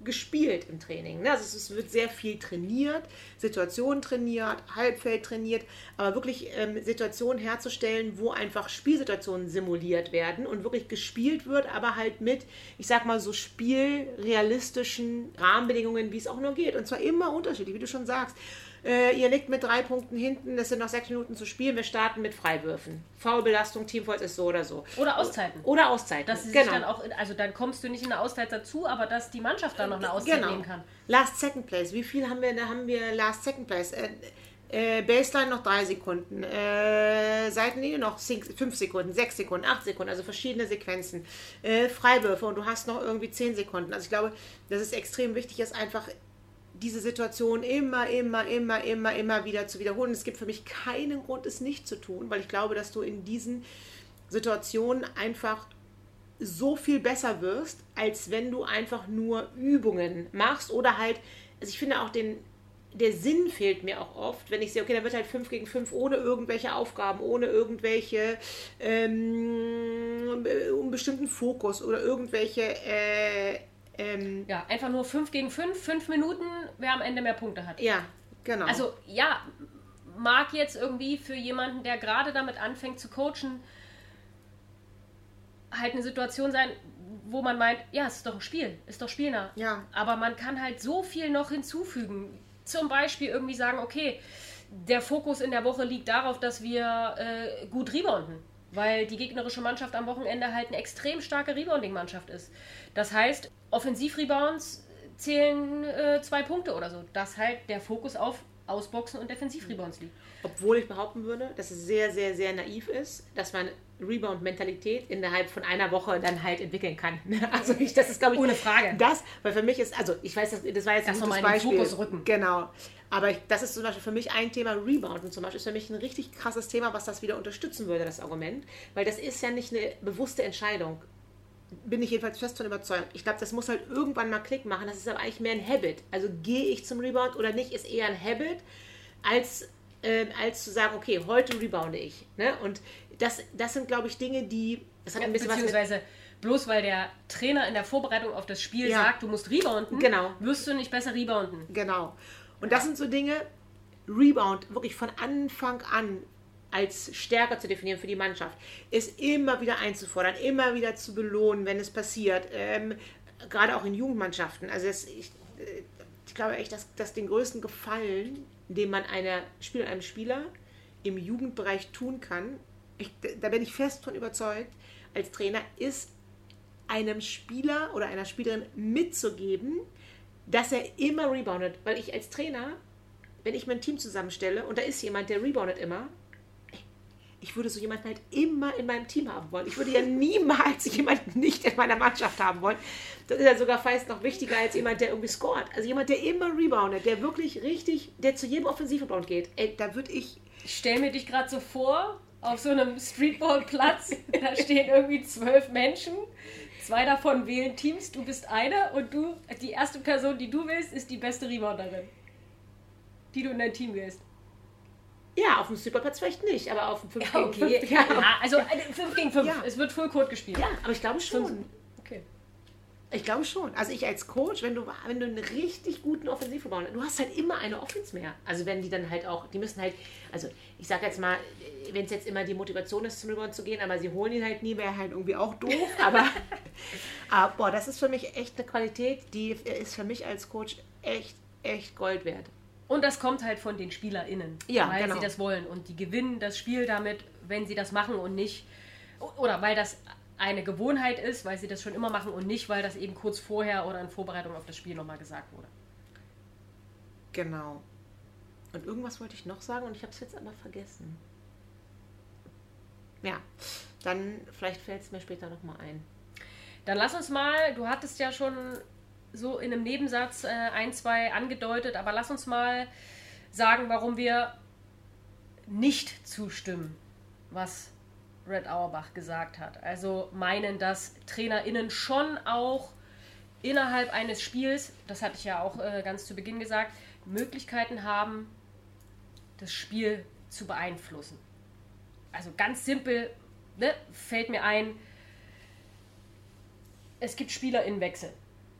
gespielt im Training. Ne? Also es wird sehr viel trainiert, Situationen trainiert, Halbfeld trainiert, aber wirklich ähm, Situationen herzustellen, wo einfach Spielsituationen simuliert werden und wirklich gespielt wird, aber halt mit, ich sag mal, so spielrealistischen Rahmenbedingungen, wie es auch nur geht. Und zwar immer unterschiedlich, wie du schon sagst. Äh, ihr liegt mit drei Punkten hinten, es sind noch sechs Minuten zu spielen, wir starten mit Freiwürfen. Foulbelastung, Teamfouls ist so oder so. Oder Auszeiten. Oder Auszeiten, dass sie genau. sich dann auch, also dann kommst du nicht in eine Auszeit dazu, aber dass die Mannschaft dann noch eine Auszeit genau. nehmen kann. Last Second Place, wie viel haben wir, da haben wir Last Second Place? Äh, äh, Baseline noch drei Sekunden, äh, Seitenlinie noch fünf Sekunden, sechs Sekunden, acht Sekunden, also verschiedene Sequenzen. Äh, Freiwürfe und du hast noch irgendwie zehn Sekunden. Also ich glaube, dass es extrem wichtig ist, einfach diese Situation immer, immer, immer, immer, immer wieder zu wiederholen. Es gibt für mich keinen Grund, es nicht zu tun, weil ich glaube, dass du in diesen Situationen einfach so viel besser wirst, als wenn du einfach nur Übungen machst oder halt, also ich finde auch den, der Sinn fehlt mir auch oft, wenn ich sehe, okay, da wird halt fünf gegen fünf ohne irgendwelche Aufgaben, ohne irgendwelche ähm, einen bestimmten Fokus oder irgendwelche äh, Ähm, ja, einfach nur fünf gegen fünf, fünf Minuten, wer am Ende mehr Punkte hat. Ja, genau. Also, ja, mag jetzt irgendwie für jemanden, der gerade damit anfängt zu coachen, halt eine Situation sein, wo man meint, ja, es ist doch ein Spiel, ist doch spielnah. Ja. Aber man kann halt so viel noch hinzufügen. Zum Beispiel irgendwie sagen, okay, der Fokus in der Woche liegt darauf, dass wir äh, gut rebounden. Weil die gegnerische Mannschaft am Wochenende halt eine extrem starke Rebounding-Mannschaft ist. Das heißt, Offensiv-Rebounds zählen äh, zwei Punkte oder so. Dass halt der Fokus auf Ausboxen und Defensiv-Rebounds liegt. Obwohl ich behaupten würde, dass es sehr, sehr, sehr naiv ist, dass man Rebound-Mentalität innerhalb von einer Woche dann halt entwickeln kann. Also ich, das ist, glaube ich... Ohne Frage. Das, weil für mich ist, also ich weiß, das, das war jetzt ein das gutes Beispiel. Fokus rücken. Genau. Aber ich, das ist zum Beispiel für mich ein Thema, Rebounden zum Beispiel, ist für mich ein richtig krasses Thema, was das wieder unterstützen würde, das Argument. Weil das ist ja nicht eine bewusste Entscheidung. Bin ich jedenfalls fest von überzeugt. Ich glaube, das muss halt irgendwann mal Klick machen. Das ist aber eigentlich mehr ein Habit. Also gehe ich zum Rebound oder nicht, ist eher ein Habit, als, äh, als zu sagen, okay, heute rebounde ich. Ne? Und das, das sind, glaube ich, Dinge, die... Das hat ja, ein bisschen beziehungsweise was mit, bloß weil der Trainer in der Vorbereitung auf das Spiel ja. sagt, du musst rebounden, genau. wirst du nicht besser rebounden. Genau. Und das sind so Dinge, Rebound wirklich von Anfang an als stärker zu definieren für die Mannschaft, ist immer wieder einzufordern, immer wieder zu belohnen, wenn es passiert. Ähm, gerade auch in Jugendmannschaften. Also das, ich, ich glaube echt, dass, dass den größten Gefallen, den man einer Spieler, einem Spieler im Jugendbereich tun kann, ich, da bin ich fest von überzeugt, als Trainer, ist einem Spieler oder einer Spielerin mitzugeben, dass er immer reboundet. Weil ich als Trainer, wenn ich mein Team zusammenstelle und da ist jemand, der reboundet immer, ich würde so jemanden halt immer in meinem Team haben wollen. Ich würde ja niemals jemanden nicht in meiner Mannschaft haben wollen. Das ist ja sogar fast noch wichtiger als jemand, der irgendwie scoret. Also jemand, der immer reboundet, der wirklich richtig, der zu jedem Offensivrebound geht. Ey, da würde ich... Ich stelle mir dich gerade so vor, auf so einem Streetball-Platz, da stehen irgendwie zwölf Menschen, zwei davon wählen Teams, du bist einer und du, die erste Person, die du willst, ist die beste Rebounderin, die du in dein Team wählst. Ja, auf dem Superplatz vielleicht nicht, aber auf dem fünf Ja, gegen fünf. okay. Ja. Ja, also fünf gegen fünf. Ja. Es wird Full Court gespielt. Ja, aber ich glaube schon. fünf. Okay. Ich glaube schon. Also ich als Coach, wenn du, wenn du einen richtig guten Offensivverbau hast, du hast halt immer eine Offense mehr. Also wenn die dann halt auch, die müssen halt, also ich sage jetzt mal, wenn es jetzt immer die Motivation ist, zum Rebound zu gehen, aber sie holen ihn halt nie, wäre halt irgendwie auch doof. Aber, aber boah, das ist für mich echt eine Qualität, die ist für mich als Coach echt, echt Gold wert. Und das kommt halt von den SpielerInnen, ja, weil genau. sie das wollen. Und die gewinnen das Spiel damit, wenn sie das machen und nicht, oder weil das eine Gewohnheit ist, weil sie das schon immer machen und nicht, weil das eben kurz vorher oder in Vorbereitung auf das Spiel nochmal gesagt wurde. Genau. Und irgendwas wollte ich noch sagen und ich habe es jetzt aber vergessen. Ja, dann vielleicht fällt es mir später nochmal ein. Dann lass uns mal, du hattest ja schon so in einem Nebensatz äh, ein, zwei angedeutet, aber lass uns mal sagen, warum wir nicht zustimmen, was Red Auerbach gesagt hat. Also meinen, dass TrainerInnen schon auch innerhalb eines Spiels, das hatte ich ja auch äh, ganz zu Beginn gesagt, Möglichkeiten haben, das Spiel zu beeinflussen. Also ganz simpel, ne, fällt mir ein, es gibt SpielerInnenwechsel.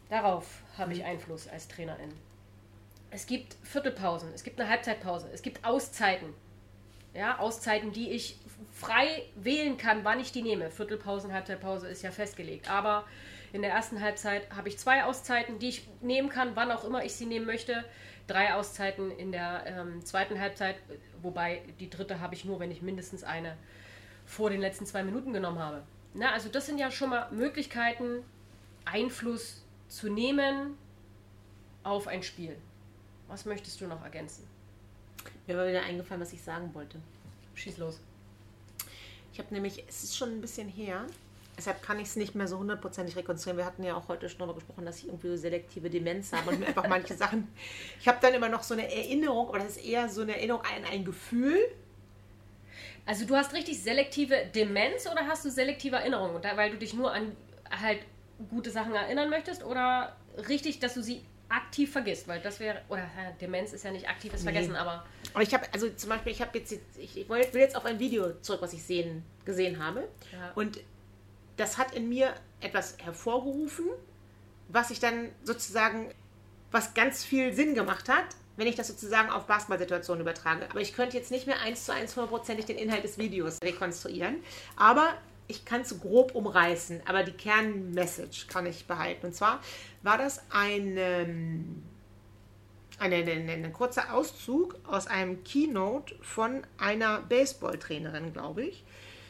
Darauf habe ich Einfluss als Trainerin. Es gibt Viertelpausen, es gibt eine Halbzeitpause, es gibt Auszeiten. Ja, Auszeiten, die ich frei wählen kann, wann ich die nehme. Viertelpausen, Halbzeitpause ist ja festgelegt. Aber in der ersten Halbzeit habe ich zwei Auszeiten, die ich nehmen kann, wann auch immer ich sie nehmen möchte. Drei Auszeiten in der ähm, zweiten Halbzeit, wobei die dritte habe ich nur, wenn ich mindestens eine vor den letzten zwei Minuten genommen habe. Na, also das sind ja schon mal Möglichkeiten, Einfluss zu nehmen auf ein Spiel. Was möchtest du noch ergänzen? Mir war wieder eingefallen, was ich sagen wollte. Schieß los. Ich habe nämlich, es ist schon ein bisschen her, deshalb kann ich es nicht mehr so hundertprozentig rekonstruieren. Wir hatten ja auch heute schon darüber gesprochen, dass ich irgendwie so selektive Demenz habe und mir einfach manche Sachen, ich habe dann immer noch so eine Erinnerung, aber das ist eher so eine Erinnerung an ein Gefühl. Also du hast richtig selektive Demenz oder hast du selektive Erinnerungen, weil du dich nur an halt gute Sachen erinnern möchtest oder richtig, dass du sie aktiv vergisst, weil das wäre, oder ja, Demenz ist ja nicht aktives nee. Vergessen, aber... Aber ich habe, also zum Beispiel, ich habe jetzt, ich, ich will jetzt auf ein Video zurück, was ich sehen, gesehen habe ja. und das hat in mir etwas hervorgerufen, was ich dann sozusagen, was ganz viel Sinn gemacht hat, wenn ich das sozusagen auf Basketballsituationen übertrage. Aber ich könnte jetzt nicht mehr eins zu eins hundertprozentig den Inhalt des Videos rekonstruieren, aber ich kann es grob umreißen, aber die Kernmessage kann ich behalten. Und zwar war das ein, ähm, ein, ein, ein, ein kurzer Auszug aus einem Keynote von einer Baseballtrainerin, glaube ich.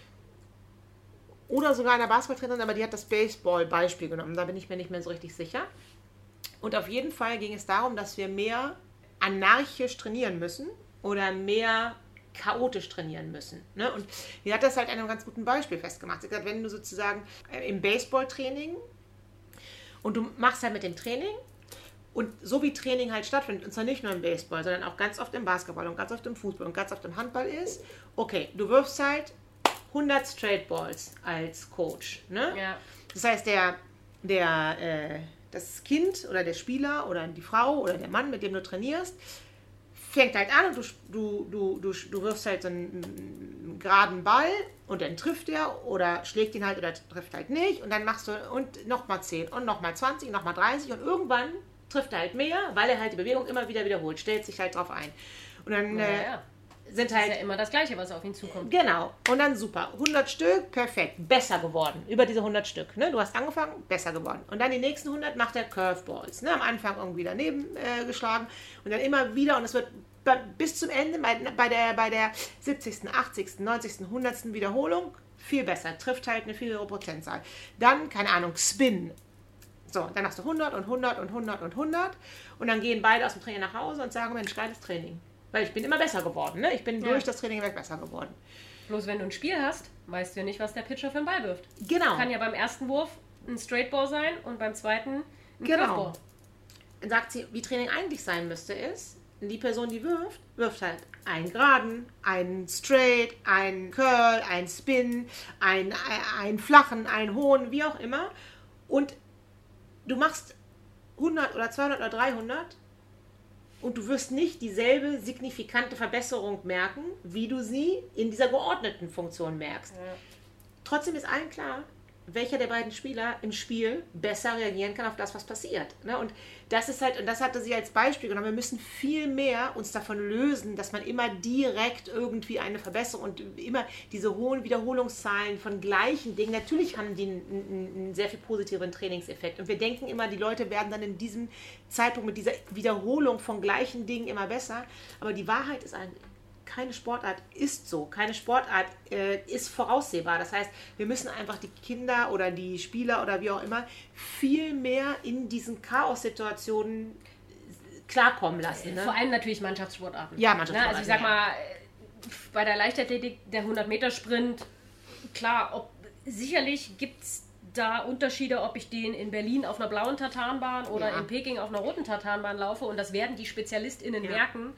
Oder sogar einer Basketballtrainerin, aber die hat das Baseball-Beispiel genommen. Da bin ich mir nicht mehr so richtig sicher. Und auf jeden Fall ging es darum, dass wir mehr anarchisch trainieren müssen oder mehr chaotisch trainieren müssen. Ne? Und sie hat das halt an einem ganz guten Beispiel festgemacht. Sie hat gesagt, wenn du sozusagen im Baseballtraining und du machst halt mit dem Training und so wie Training halt stattfindet, und zwar nicht nur im Baseball, sondern auch ganz oft im Basketball und ganz oft im Fußball und ganz oft im Handball ist, okay, du wirfst halt hundert Straight Balls als Coach. Ne? Ja. Das heißt, der, der, äh, das Kind oder der Spieler oder die Frau oder der Mann, mit dem du trainierst, fängt halt an und du, du, du, du, du wirfst halt so einen geraden Ball und dann trifft er oder schlägt ihn halt oder trifft halt nicht und dann machst du und nochmal zehn und nochmal zwanzig und nochmal dreißig und irgendwann trifft er halt mehr, weil er halt die Bewegung immer wieder wiederholt, stellt sich halt drauf ein. Und dann ja, äh, ja. sind das halt... ist ja immer das Gleiche, was auf ihn zukommt. Genau. Und dann super. hundert Stück, perfekt. Besser geworden. Über diese hundert Stück. Ne? Du hast angefangen, besser geworden. Und dann die nächsten hundert macht er Curveballs. Ne? Am Anfang irgendwie daneben äh, geschlagen. Und dann immer wieder. Und es wird bis zum Ende, bei, bei der, bei der siebzigsten, achtzigsten, neunzigsten, hundertsten Wiederholung viel besser. Trifft halt eine viel höhere Prozentzahl. Dann, keine Ahnung, Spin. So, dann machst du hundert und hundert und hundert und hundert. Und dann gehen beide aus dem Training nach Hause und sagen, Mensch, geiles Training. Weil ich bin immer besser geworden. Ne? Ich bin ja. durch das Training weg besser geworden. Bloß wenn du ein Spiel hast, weißt du ja nicht, was der Pitcher für einen Ball wirft. Genau. Kann ja beim ersten Wurf ein Straight Ball sein und beim zweiten ein genau. Curveball. Dann sagt sie, wie Training eigentlich sein müsste, ist, die Person, die wirft, wirft halt einen geraden, einen straight, einen Curl, einen Spin, einen, einen flachen, einen hohen, wie auch immer. Und du machst hundert oder zweihundert oder dreihundert und du wirst nicht dieselbe signifikante Verbesserung merken, wie du sie in dieser geordneten Funktion merkst. Ja. Trotzdem ist allen klar, welcher der beiden Spieler im Spiel besser reagieren kann auf das, was passiert. Ne? Und das ist halt, und das hatte sie als Beispiel genommen, wir müssen viel mehr uns davon lösen, dass man immer direkt irgendwie eine Verbesserung und immer diese hohen Wiederholungszahlen von gleichen Dingen, natürlich haben die einen, einen sehr viel positiveren Trainingseffekt. Und wir denken immer, die Leute werden dann in diesem Zeitpunkt mit dieser Wiederholung von gleichen Dingen immer besser. Aber die Wahrheit ist eigentlich, keine Sportart ist so. Keine Sportart äh, ist voraussehbar. Das heißt, wir müssen einfach die Kinder oder die Spieler oder wie auch immer viel mehr in diesen Chaos-Situationen klarkommen lassen. Ne? Vor allem natürlich Mannschaftssportarten. Ja, Mannschaftssportarten. Na, also ich sag mal, bei der Leichtathletik, der hundert-Meter-Sprint, klar, ob, sicherlich gibt es da Unterschiede, ob ich den in Berlin auf einer blauen Tartanbahn oder ja. in Peking auf einer roten Tartanbahn laufe und das werden die SpezialistInnen ja. merken.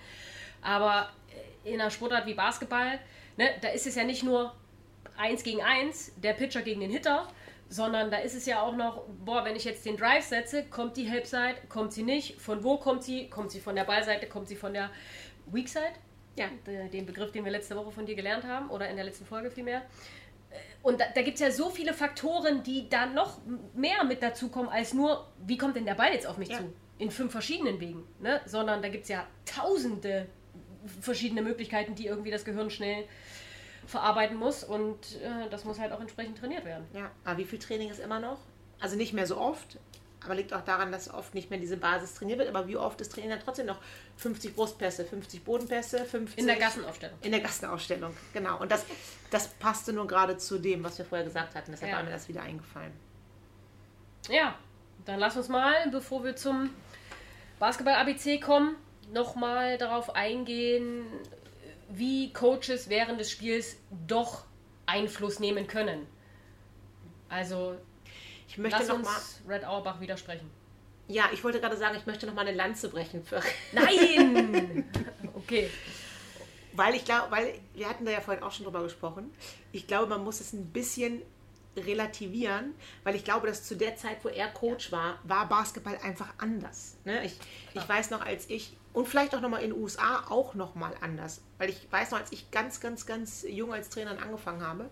Aber in einer Sportart wie Basketball, ne, da ist es ja nicht nur eins gegen eins, der Pitcher gegen den Hitter, sondern da ist es ja auch noch, boah, wenn ich jetzt den Drive setze, kommt die Helpside, kommt sie nicht, von wo kommt sie, kommt sie von der Ballseite, kommt sie von der Weakside, ja, den Begriff, den wir letzte Woche von dir gelernt haben, oder in der letzten Folge vielmehr. Und da, da gibt es ja so viele Faktoren, die da noch mehr mit dazu kommen, als nur, wie kommt denn der Ball jetzt auf mich ja. zu? In fünf verschiedenen Wegen. Ne? Sondern da gibt es ja tausende verschiedene Möglichkeiten, die irgendwie das Gehirn schnell verarbeiten muss. Und äh, das muss halt auch entsprechend trainiert werden. Ja, aber wie viel Training ist immer noch? Also nicht mehr so oft. Aber liegt auch daran, dass oft nicht mehr diese Basis trainiert wird. Aber wie oft ist Training dann trotzdem noch fünfzig Brustpässe, fünfzig Bodenpässe, fünfzig... In der Gassenaufstellung. In der Gassenaufstellung, genau. Und das, das passte nur gerade zu dem, was wir vorher gesagt hatten. Deshalb ja. war mir das wieder eingefallen. Ja, dann lass uns mal, bevor wir zum Basketball-A B C kommen, nochmal darauf eingehen, wie Coaches während des Spiels doch Einfluss nehmen können. Also... Ich möchte Lass noch uns mal, Red Auerbach widersprechen. Ja, ich wollte gerade sagen, ich möchte noch mal eine Lanze brechen für... Nein! Okay. Weil ich glaube, weil wir hatten da ja vorhin auch schon drüber gesprochen. Ich glaube, man muss es ein bisschen relativieren, weil ich glaube, dass zu der Zeit, wo er Coach war, war Basketball einfach anders. Ne? Ich, ich weiß noch, als ich, und vielleicht auch noch mal in den U S A auch noch mal anders, weil ich weiß noch, als ich ganz, ganz, ganz jung als Trainerin angefangen habe,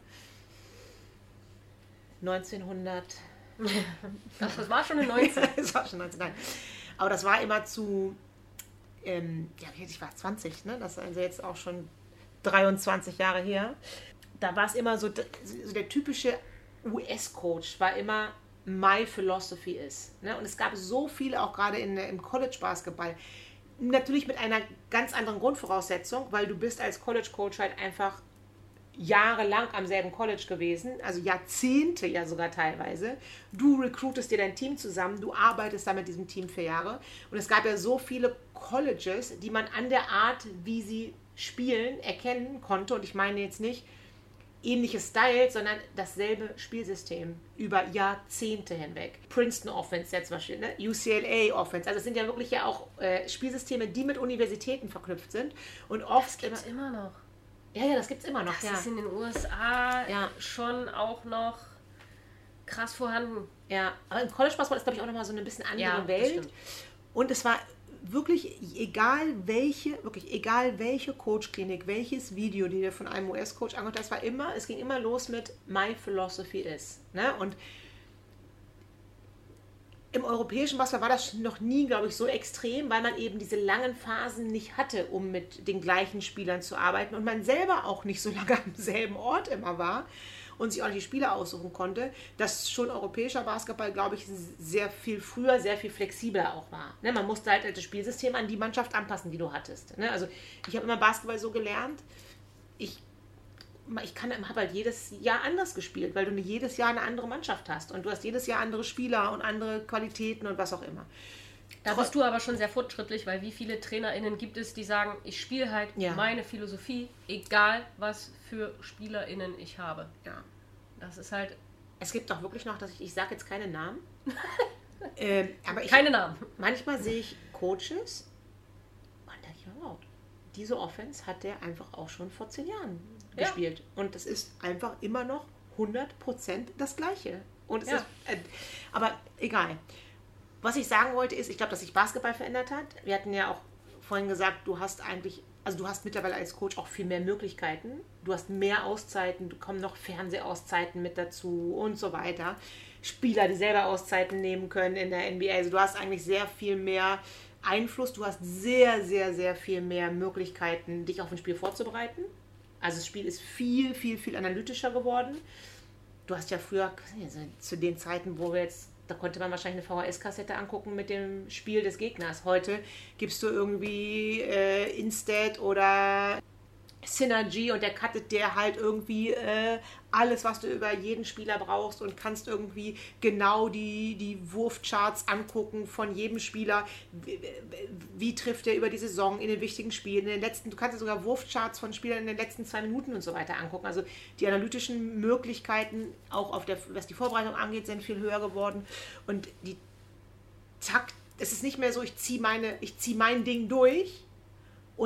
neunzehnhundert... Das war schon in neunzehn. Das war schon neunzehn, nein. Aber das war immer zu, ähm, ja, ich war zwanzig, ne? Das ist also jetzt auch schon dreiundzwanzig Jahre her. Da war es immer so, so der typische U S-Coach war immer my philosophy ist. Ne? Und es gab so viele, auch gerade in, im College-Basketball, natürlich mit einer ganz anderen Grundvoraussetzung, weil du bist als College-Coach halt einfach jahrelang am selben College gewesen, also Jahrzehnte ja sogar teilweise. Du recruitest dir dein Team zusammen, du arbeitest da mit diesem Team für Jahre. Und es gab ja so viele Colleges, die man an der Art, wie sie spielen, erkennen konnte. Und ich meine jetzt nicht ähnliche Styles, sondern dasselbe Spielsystem über Jahrzehnte hinweg. Princeton Offense jetzt zum Beispiel, ne? U C L A Offense. Also es sind ja wirklich ja auch äh, Spielsysteme, die mit Universitäten verknüpft sind. Und oft das gibt es immer noch. Ja, ja, das gibt es immer noch. Das ja. ist in den U S A ja. schon auch noch krass vorhanden. Ja, aber im College-Basketball ist, glaube ich, auch nochmal so eine bisschen andere ja, Welt. Und es war wirklich egal welche, wirklich egal welche Coach-Klinik, welches Video, die dir von einem U S-Coach angehört, das war immer, es ging immer los mit My Philosophy is. Ne? Und im europäischen Basketball war das noch nie, glaube ich, so extrem, weil man eben diese langen Phasen nicht hatte, um mit den gleichen Spielern zu arbeiten und man selber auch nicht so lange am selben Ort immer war und sich auch nicht die Spieler aussuchen konnte, dass schon europäischer Basketball, glaube ich, sehr viel früher, sehr viel flexibler auch war. Ne? Man musste halt das Spielsystem an die Mannschaft anpassen, die du hattest. Ne? Also ich habe immer Basketball so gelernt, ich ich kann, habe halt jedes Jahr anders gespielt, weil du jedes Jahr eine andere Mannschaft hast und du hast jedes Jahr andere Spieler und andere Qualitäten und was auch immer. Da bist du aber schon sehr fortschrittlich, weil wie viele TrainerInnen gibt es, die sagen, ich spiele halt ja. meine Philosophie, egal was für SpielerInnen ich habe. Ja. Das ist halt... Es gibt auch wirklich noch, dass ich, ich sage jetzt keine Namen, ähm, aber ich, keine Namen. Manchmal sehe ich Coaches und denke ich, wow, diese Offense hat der einfach auch schon vor zehn Jahren ja. gespielt. Und das ist einfach immer noch hundert Prozent das Gleiche. Und es ja. ist, äh, aber egal. Was ich sagen wollte ist, ich glaube, dass sich Basketball verändert hat. Wir hatten ja auch vorhin gesagt, du hast eigentlich, also du hast mittlerweile als Coach auch viel mehr Möglichkeiten. Du hast mehr Auszeiten, du kommen noch Fernsehauszeiten mit dazu und so weiter. Spieler, die selber Auszeiten nehmen können in der N B A. Also du hast eigentlich sehr viel mehr Einfluss. Du hast sehr, sehr, sehr viel mehr Möglichkeiten, dich auf ein Spiel vorzubereiten. Also das Spiel ist viel, viel, viel analytischer geworden. Du hast ja früher, also zu den Zeiten, wo wir jetzt, da konnte man wahrscheinlich eine V H S-Kassette angucken mit dem Spiel des Gegners. Heute gibst du irgendwie äh, Instat oder Synergy und der cuttet dir halt irgendwie äh, alles, was du über jeden Spieler brauchst und kannst irgendwie genau die, die Wurfcharts angucken von jedem Spieler. Wie, wie trifft er über die Saison in den wichtigen Spielen, in den letzten, du kannst dir sogar Wurfcharts von Spielern in den letzten zwei Minuten und so weiter angucken. Also die analytischen Möglichkeiten, auch auf der, was die Vorbereitung angeht, sind viel höher geworden und die Takt, es ist nicht mehr so, ich ziehe meine, ich ziehe mein Ding durch und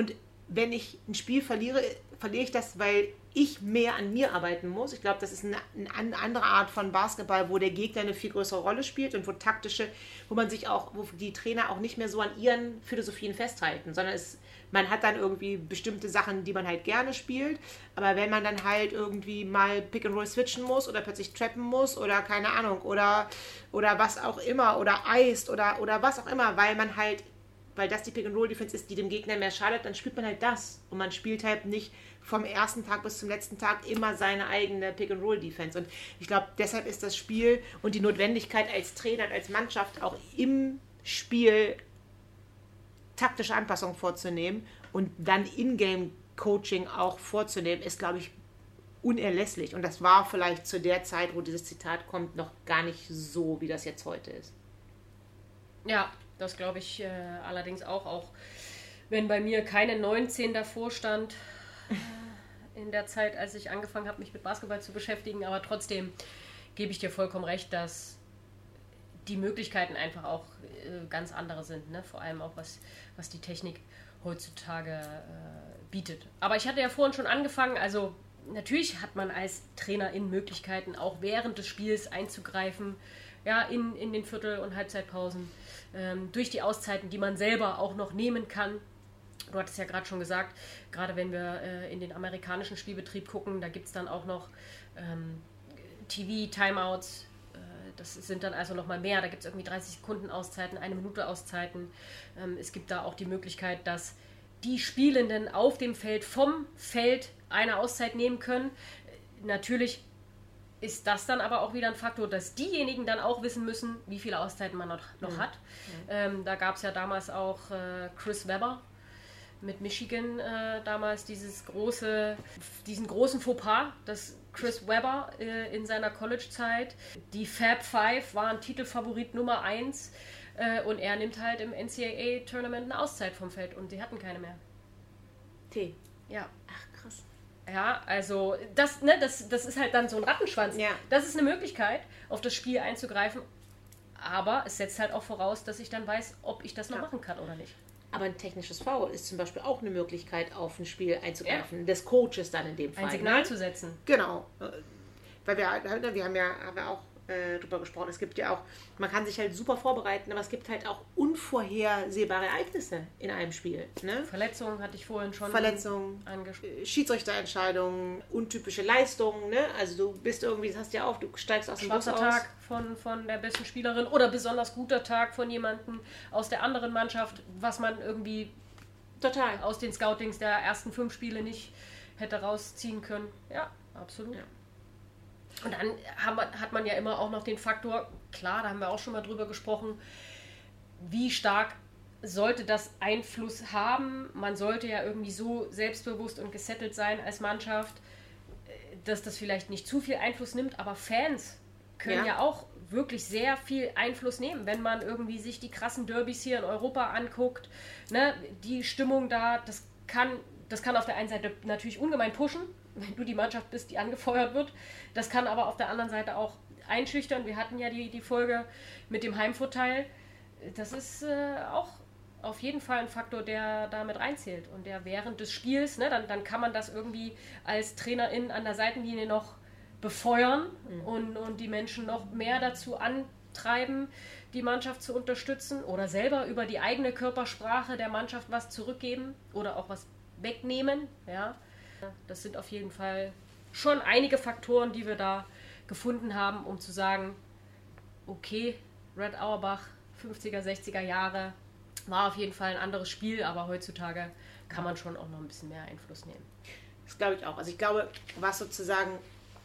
wenn ich ein Spiel verliere, verliere ich das, weil ich mehr an mir arbeiten muss. Ich glaube, das ist eine, eine andere Art von Basketball, wo der Gegner eine viel größere Rolle spielt und wo taktische, wo man sich auch, wo die Trainer auch nicht mehr so an ihren Philosophien festhalten, sondern es, man hat dann irgendwie bestimmte Sachen, die man halt gerne spielt, aber wenn man dann halt irgendwie mal Pick and Roll switchen muss oder plötzlich trappen muss oder keine Ahnung oder, oder was auch immer oder iced oder, oder was auch immer, weil man halt, weil das die Pick and Roll Defense ist, die dem Gegner mehr schadet, dann spielt man halt das und man spielt halt nicht vom ersten Tag bis zum letzten Tag immer seine eigene Pick-and-Roll-Defense. Und ich glaube, deshalb ist das Spiel und die Notwendigkeit als Trainer und als Mannschaft auch im Spiel taktische Anpassungen vorzunehmen und dann In-Game-Coaching auch vorzunehmen, ist, glaube ich, unerlässlich. Und das war vielleicht zu der Zeit, wo dieses Zitat kommt, noch gar nicht so, wie das jetzt heute ist. Ja, das glaube ich äh, allerdings auch, auch wenn bei mir keine neunzehn davor stand, in der Zeit, als ich angefangen habe, mich mit Basketball zu beschäftigen, aber trotzdem gebe ich dir vollkommen recht, dass die Möglichkeiten einfach auch äh, ganz andere sind, ne? Vor allem auch was, was die Technik heutzutage äh, bietet. Aber ich hatte ja vorhin schon angefangen, also natürlich hat man als Trainerin Möglichkeiten, auch während des Spiels einzugreifen, ja, in, in den Viertel- und Halbzeitpausen, ähm, durch die Auszeiten, die man selber auch noch nehmen kann. Du hattest ja gerade schon gesagt, gerade wenn wir äh, in den amerikanischen Spielbetrieb gucken, da gibt es dann auch noch ähm, T V-Timeouts. Äh, das sind dann also nochmal mehr. Da gibt es irgendwie dreißig Sekunden Auszeiten, eine Minute Auszeiten. Ähm, es gibt da auch die Möglichkeit, dass die Spielenden auf dem Feld vom Feld eine Auszeit nehmen können. Äh, natürlich ist das dann aber auch wieder ein Faktor, dass diejenigen dann auch wissen müssen, wie viele Auszeiten man noch, noch Mhm. hat. Ähm, da gab es ja damals auch äh, Chris Webber mit Michigan äh, damals dieses große, diesen großen Fauxpas, dass Chris Webber äh, in seiner College-Zeit, die Fab Five waren Titelfavorit Nummer eins äh, und er nimmt halt im N C A A-Tournament eine Auszeit vom Feld und sie hatten keine mehr. T. Ja. Ach, krass. Ja, also das, ne, das, das ist halt dann so ein Rattenschwanz. Ja. Das ist eine Möglichkeit, auf das Spiel einzugreifen, aber es setzt halt auch voraus, dass ich dann weiß, ob ich das noch Ja. machen kann oder nicht. Aber ein technisches Foul ist zum Beispiel auch eine Möglichkeit, auf ein Spiel einzugreifen. Ja. Des Coaches dann in dem Fall. Ein Signal ne? zu setzen. Genau. Weil wir, wir haben ja, haben ja auch äh, drüber gesprochen, es gibt ja auch, man kann sich halt super vorbereiten, aber es gibt halt auch unvorhersehbare Ereignisse in einem Spiel. Ne? Verletzungen hatte ich vorhin schon Verletzungen, angesprochen. Schiedsrichterentscheidungen, untypische Leistungen. Ne? Also du bist irgendwie, das hast du ja auch, du steigst aus dem Bus aus. Schwarzer Tag von, von der besten Spielerin oder besonders guter Tag von jemandem aus der anderen Mannschaft, was man irgendwie total aus den Scoutings der ersten fünf Spiele nicht hätte rausziehen können. Ja, absolut. Ja. Und dann hat man ja immer auch noch den Faktor, klar, da haben wir auch schon mal drüber gesprochen, wie stark sollte das Einfluss haben. Man sollte ja irgendwie so selbstbewusst und gesettelt sein als Mannschaft, dass das vielleicht nicht zu viel Einfluss nimmt, aber Fans können ja, ja auch wirklich sehr viel Einfluss nehmen, wenn man irgendwie sich die krassen Derbys hier in Europa anguckt. Ne? Die Stimmung da, das kann, das kann auf der einen Seite natürlich ungemein pushen, wenn du die Mannschaft bist, die angefeuert wird. Das kann aber auf der anderen Seite auch einschüchtern. Wir hatten ja die, die Folge mit dem Heimvorteil. Das ist äh, auch auf jeden Fall ein Faktor, der da mit reinzählt. Und der während des Spiels, ne, dann, dann kann man das irgendwie als Trainerin an der Seitenlinie noch befeuern mhm. und, und die Menschen noch mehr dazu antreiben, die Mannschaft zu unterstützen oder selber über die eigene Körpersprache der Mannschaft was zurückgeben oder auch was wegnehmen. Ja. Das sind auf jeden Fall schon einige Faktoren, die wir da gefunden haben, um zu sagen, okay, Red Auerbach, fünfziger, sechziger Jahre, war auf jeden Fall ein anderes Spiel, aber heutzutage kann man schon auch noch ein bisschen mehr Einfluss nehmen. Das glaube ich auch. Also ich glaube, was sozusagen,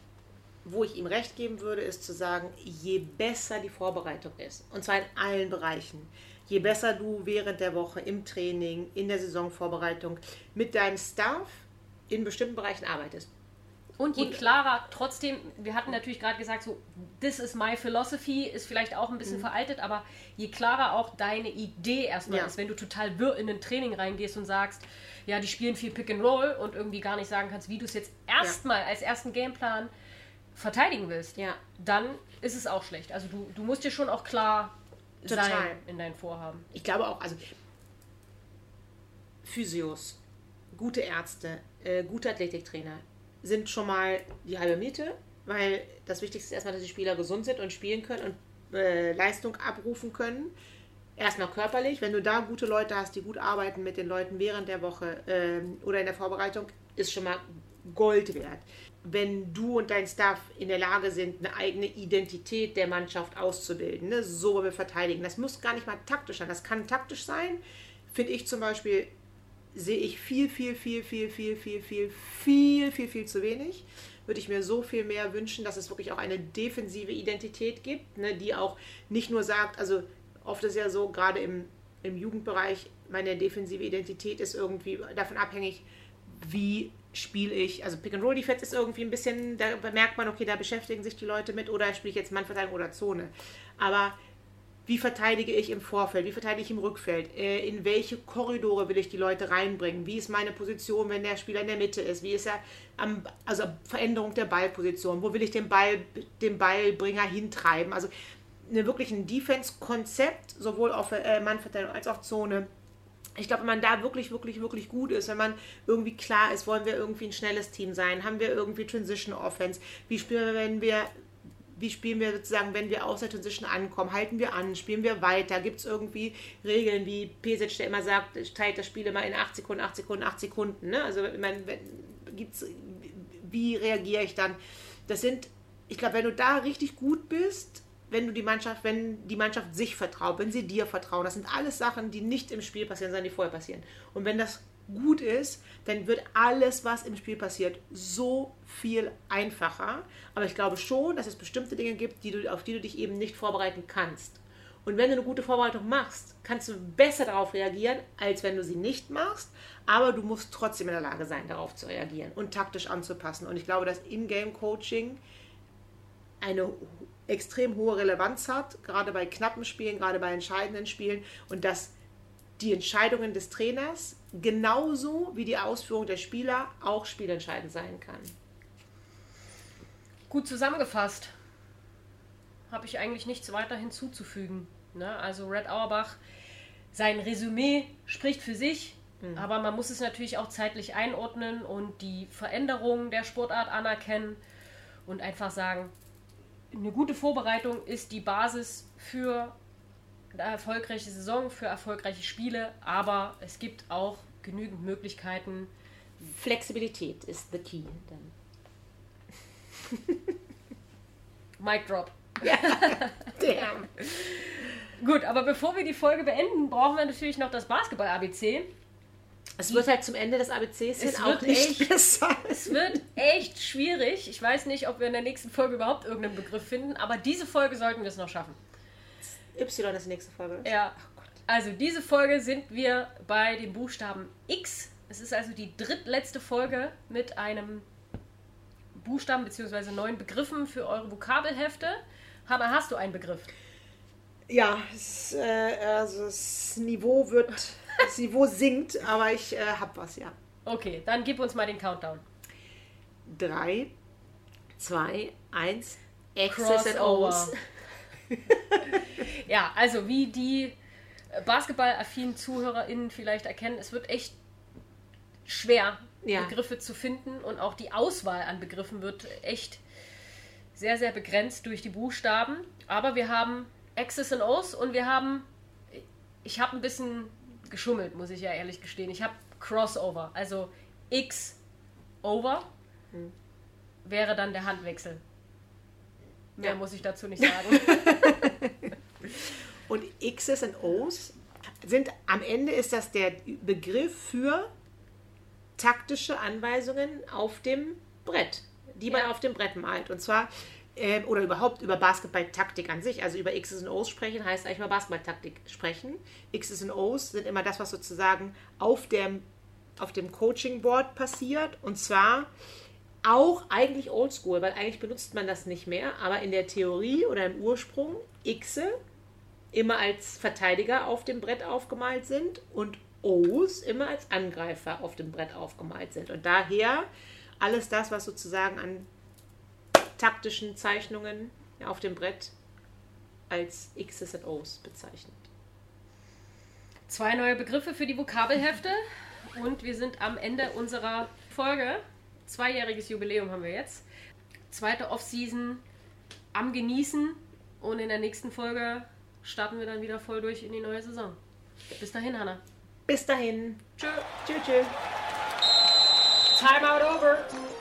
wo ich ihm recht geben würde, ist zu sagen, je besser die Vorbereitung ist, und zwar in allen Bereichen, je besser du während der Woche im Training, in der Saisonvorbereitung mit deinem Staff in bestimmten Bereichen arbeitest. Und je klarer trotzdem, wir hatten natürlich gerade gesagt, so, this is my philosophy, ist vielleicht auch ein bisschen mhm. veraltet, aber je klarer auch deine Idee erstmal ja. ist, wenn du total wirr in ein Training reingehst und sagst, ja, die spielen viel Pick and Roll und irgendwie gar nicht sagen kannst, wie du es jetzt erstmal ja. als ersten Gameplan verteidigen willst, ja. dann ist es auch schlecht. Also du, du musst dir schon auch klar total. sein in deinen Vorhaben. Ich glaube auch, also Physios, gute Ärzte, äh, gute Athletiktrainer sind schon mal die halbe Miete, weil das Wichtigste ist erstmal, dass die Spieler gesund sind und spielen können und äh, Leistung abrufen können. Erstmal körperlich, wenn du da gute Leute hast, die gut arbeiten mit den Leuten während der Woche ähm, oder in der Vorbereitung, ist schon mal Gold wert. Wenn du und dein Staff in der Lage sind, eine eigene Identität der Mannschaft auszubilden, ne? So wollen wir verteidigen. Das muss gar nicht mal taktisch sein. Das kann taktisch sein. Finde ich zum Beispiel, sehe ich viel, viel, viel, viel, viel, viel, viel, viel, viel, viel zu wenig. Würde ich mir so viel mehr wünschen, dass es wirklich auch eine defensive Identität gibt, ne? Die auch nicht nur sagt, also oft ist ja so, gerade im, im Jugendbereich, meine defensive Identität ist irgendwie davon abhängig, wie spiele ich, also Pick-and-Roll-Defense ist irgendwie ein bisschen, da merkt man, okay, da beschäftigen sich die Leute mit, oder spiele ich jetzt Mannverteidigung oder Zone. Aber wie verteidige ich im Vorfeld, wie verteidige ich im Rückfeld, in welche Korridore will ich die Leute reinbringen, wie ist meine Position, wenn der Spieler in der Mitte ist, wie ist er, am, also Veränderung der Ballposition, wo will ich den Ball, den Ballbringer hintreiben, also eine wirklich ein Defense-Konzept, sowohl auf äh, Mannverteidigung als auch Zone. Ich glaube, wenn man da wirklich, wirklich, wirklich gut ist, wenn man irgendwie klar ist, wollen wir irgendwie ein schnelles Team sein, haben wir irgendwie Transition Offense, wie spielen wir, wenn wir, wie spielen wir sozusagen, wenn wir aus der Transition ankommen, halten wir an, spielen wir weiter, gibt es irgendwie Regeln, wie Pesic, der immer sagt, teilt das Spiel immer in acht Sekunden, acht Sekunden, acht Sekunden, ne? Also ich meine, gibt's, wie reagiere ich dann? Das sind, ich glaube, wenn du da richtig gut bist, wenn du die Mannschaft, wenn die Mannschaft sich vertraut, wenn sie dir vertrauen, das sind alles Sachen, die nicht im Spiel passieren, sondern die vorher passieren. Und wenn das gut ist, dann wird alles, was im Spiel passiert, so viel einfacher. Aber ich glaube schon, dass es bestimmte Dinge gibt, die du, auf die du dich eben nicht vorbereiten kannst. Und wenn du eine gute Vorbereitung machst, kannst du besser darauf reagieren, als wenn du sie nicht machst. Aber du musst trotzdem in der Lage sein, darauf zu reagieren und taktisch anzupassen. Und ich glaube, dass In-Game-Coaching eine extrem hohe Relevanz hat, gerade bei knappen Spielen, gerade bei entscheidenden Spielen, und dass die Entscheidungen des Trainers genauso wie die Ausführung der Spieler auch spielentscheidend sein kann. Gut zusammengefasst. Habe ich eigentlich nichts weiter hinzuzufügen. Ne? Also Red Auerbach, sein Resümee spricht für sich, mhm. aber man muss es natürlich auch zeitlich einordnen und die Veränderungen der Sportart anerkennen und einfach sagen, eine gute Vorbereitung ist die Basis für eine erfolgreiche Saison, für erfolgreiche Spiele, aber es gibt auch genügend Möglichkeiten. Flexibilität ist the key. Mic drop. Ja, damn. Gut, aber bevor wir die Folge beenden, brauchen wir natürlich noch das Basketball-A B C. Es wird halt zum Ende des A B Cs hin auch nicht echt, besser. Es wird echt schwierig. Ich weiß nicht, ob wir in der nächsten Folge überhaupt irgendeinen Begriff finden, aber diese Folge sollten wir es noch schaffen. Y ist die nächste Folge. Ja. Oh Gott. Also diese Folge sind wir bei dem Buchstaben X. Es ist also die drittletzte Folge mit einem Buchstaben bzw. neuen Begriffen für eure Vokabelhefte. Hanna, hast du einen Begriff? Ja, es, äh, also das Niveau wird, das Niveau sinkt, aber ich äh, hab was, ja. Okay, dann gib uns mal den Countdown. Drei, zwei, eins, X's and O's. Ja, also wie die basketballaffinen ZuhörerInnen vielleicht erkennen, es wird echt schwer, ja. Begriffe zu finden, und auch die Auswahl an Begriffen wird echt sehr, sehr begrenzt durch die Buchstaben. Aber wir haben X's and O's und wir haben, ich habe ein bisschen geschummelt, muss ich ja ehrlich gestehen. Ich habe Crossover, also X over hm. wäre dann der Handwechsel. Mehr ja. muss ich dazu nicht sagen. Und X's and O's sind, am Ende ist das der Begriff für taktische Anweisungen auf dem Brett, die man ja. auf dem Brett malt. Und zwar, äh, oder überhaupt über Basketball-Taktik an sich, also über X's and O's sprechen, heißt eigentlich mal Basketball-Taktik sprechen. X's and O's sind immer das, was sozusagen auf dem, auf dem Coaching-Board passiert, und zwar auch eigentlich oldschool, weil eigentlich benutzt man das nicht mehr, aber in der Theorie oder im Ursprung Xe immer als Verteidiger auf dem Brett aufgemalt sind und O's immer als Angreifer auf dem Brett aufgemalt sind. Und daher alles das, was sozusagen an taktischen Zeichnungen auf dem Brett als X's und O's bezeichnet. Zwei neue Begriffe für die Vokabelhefte. Und wir sind am Ende unserer Folge. Zweijähriges Jubiläum haben wir jetzt. Zweite Offseason am Genießen. Und in der nächsten Folge starten wir dann wieder voll durch in die neue Saison. Bis dahin, Hannah. Bis dahin. Tschö. Tschö, tschö. Time out over.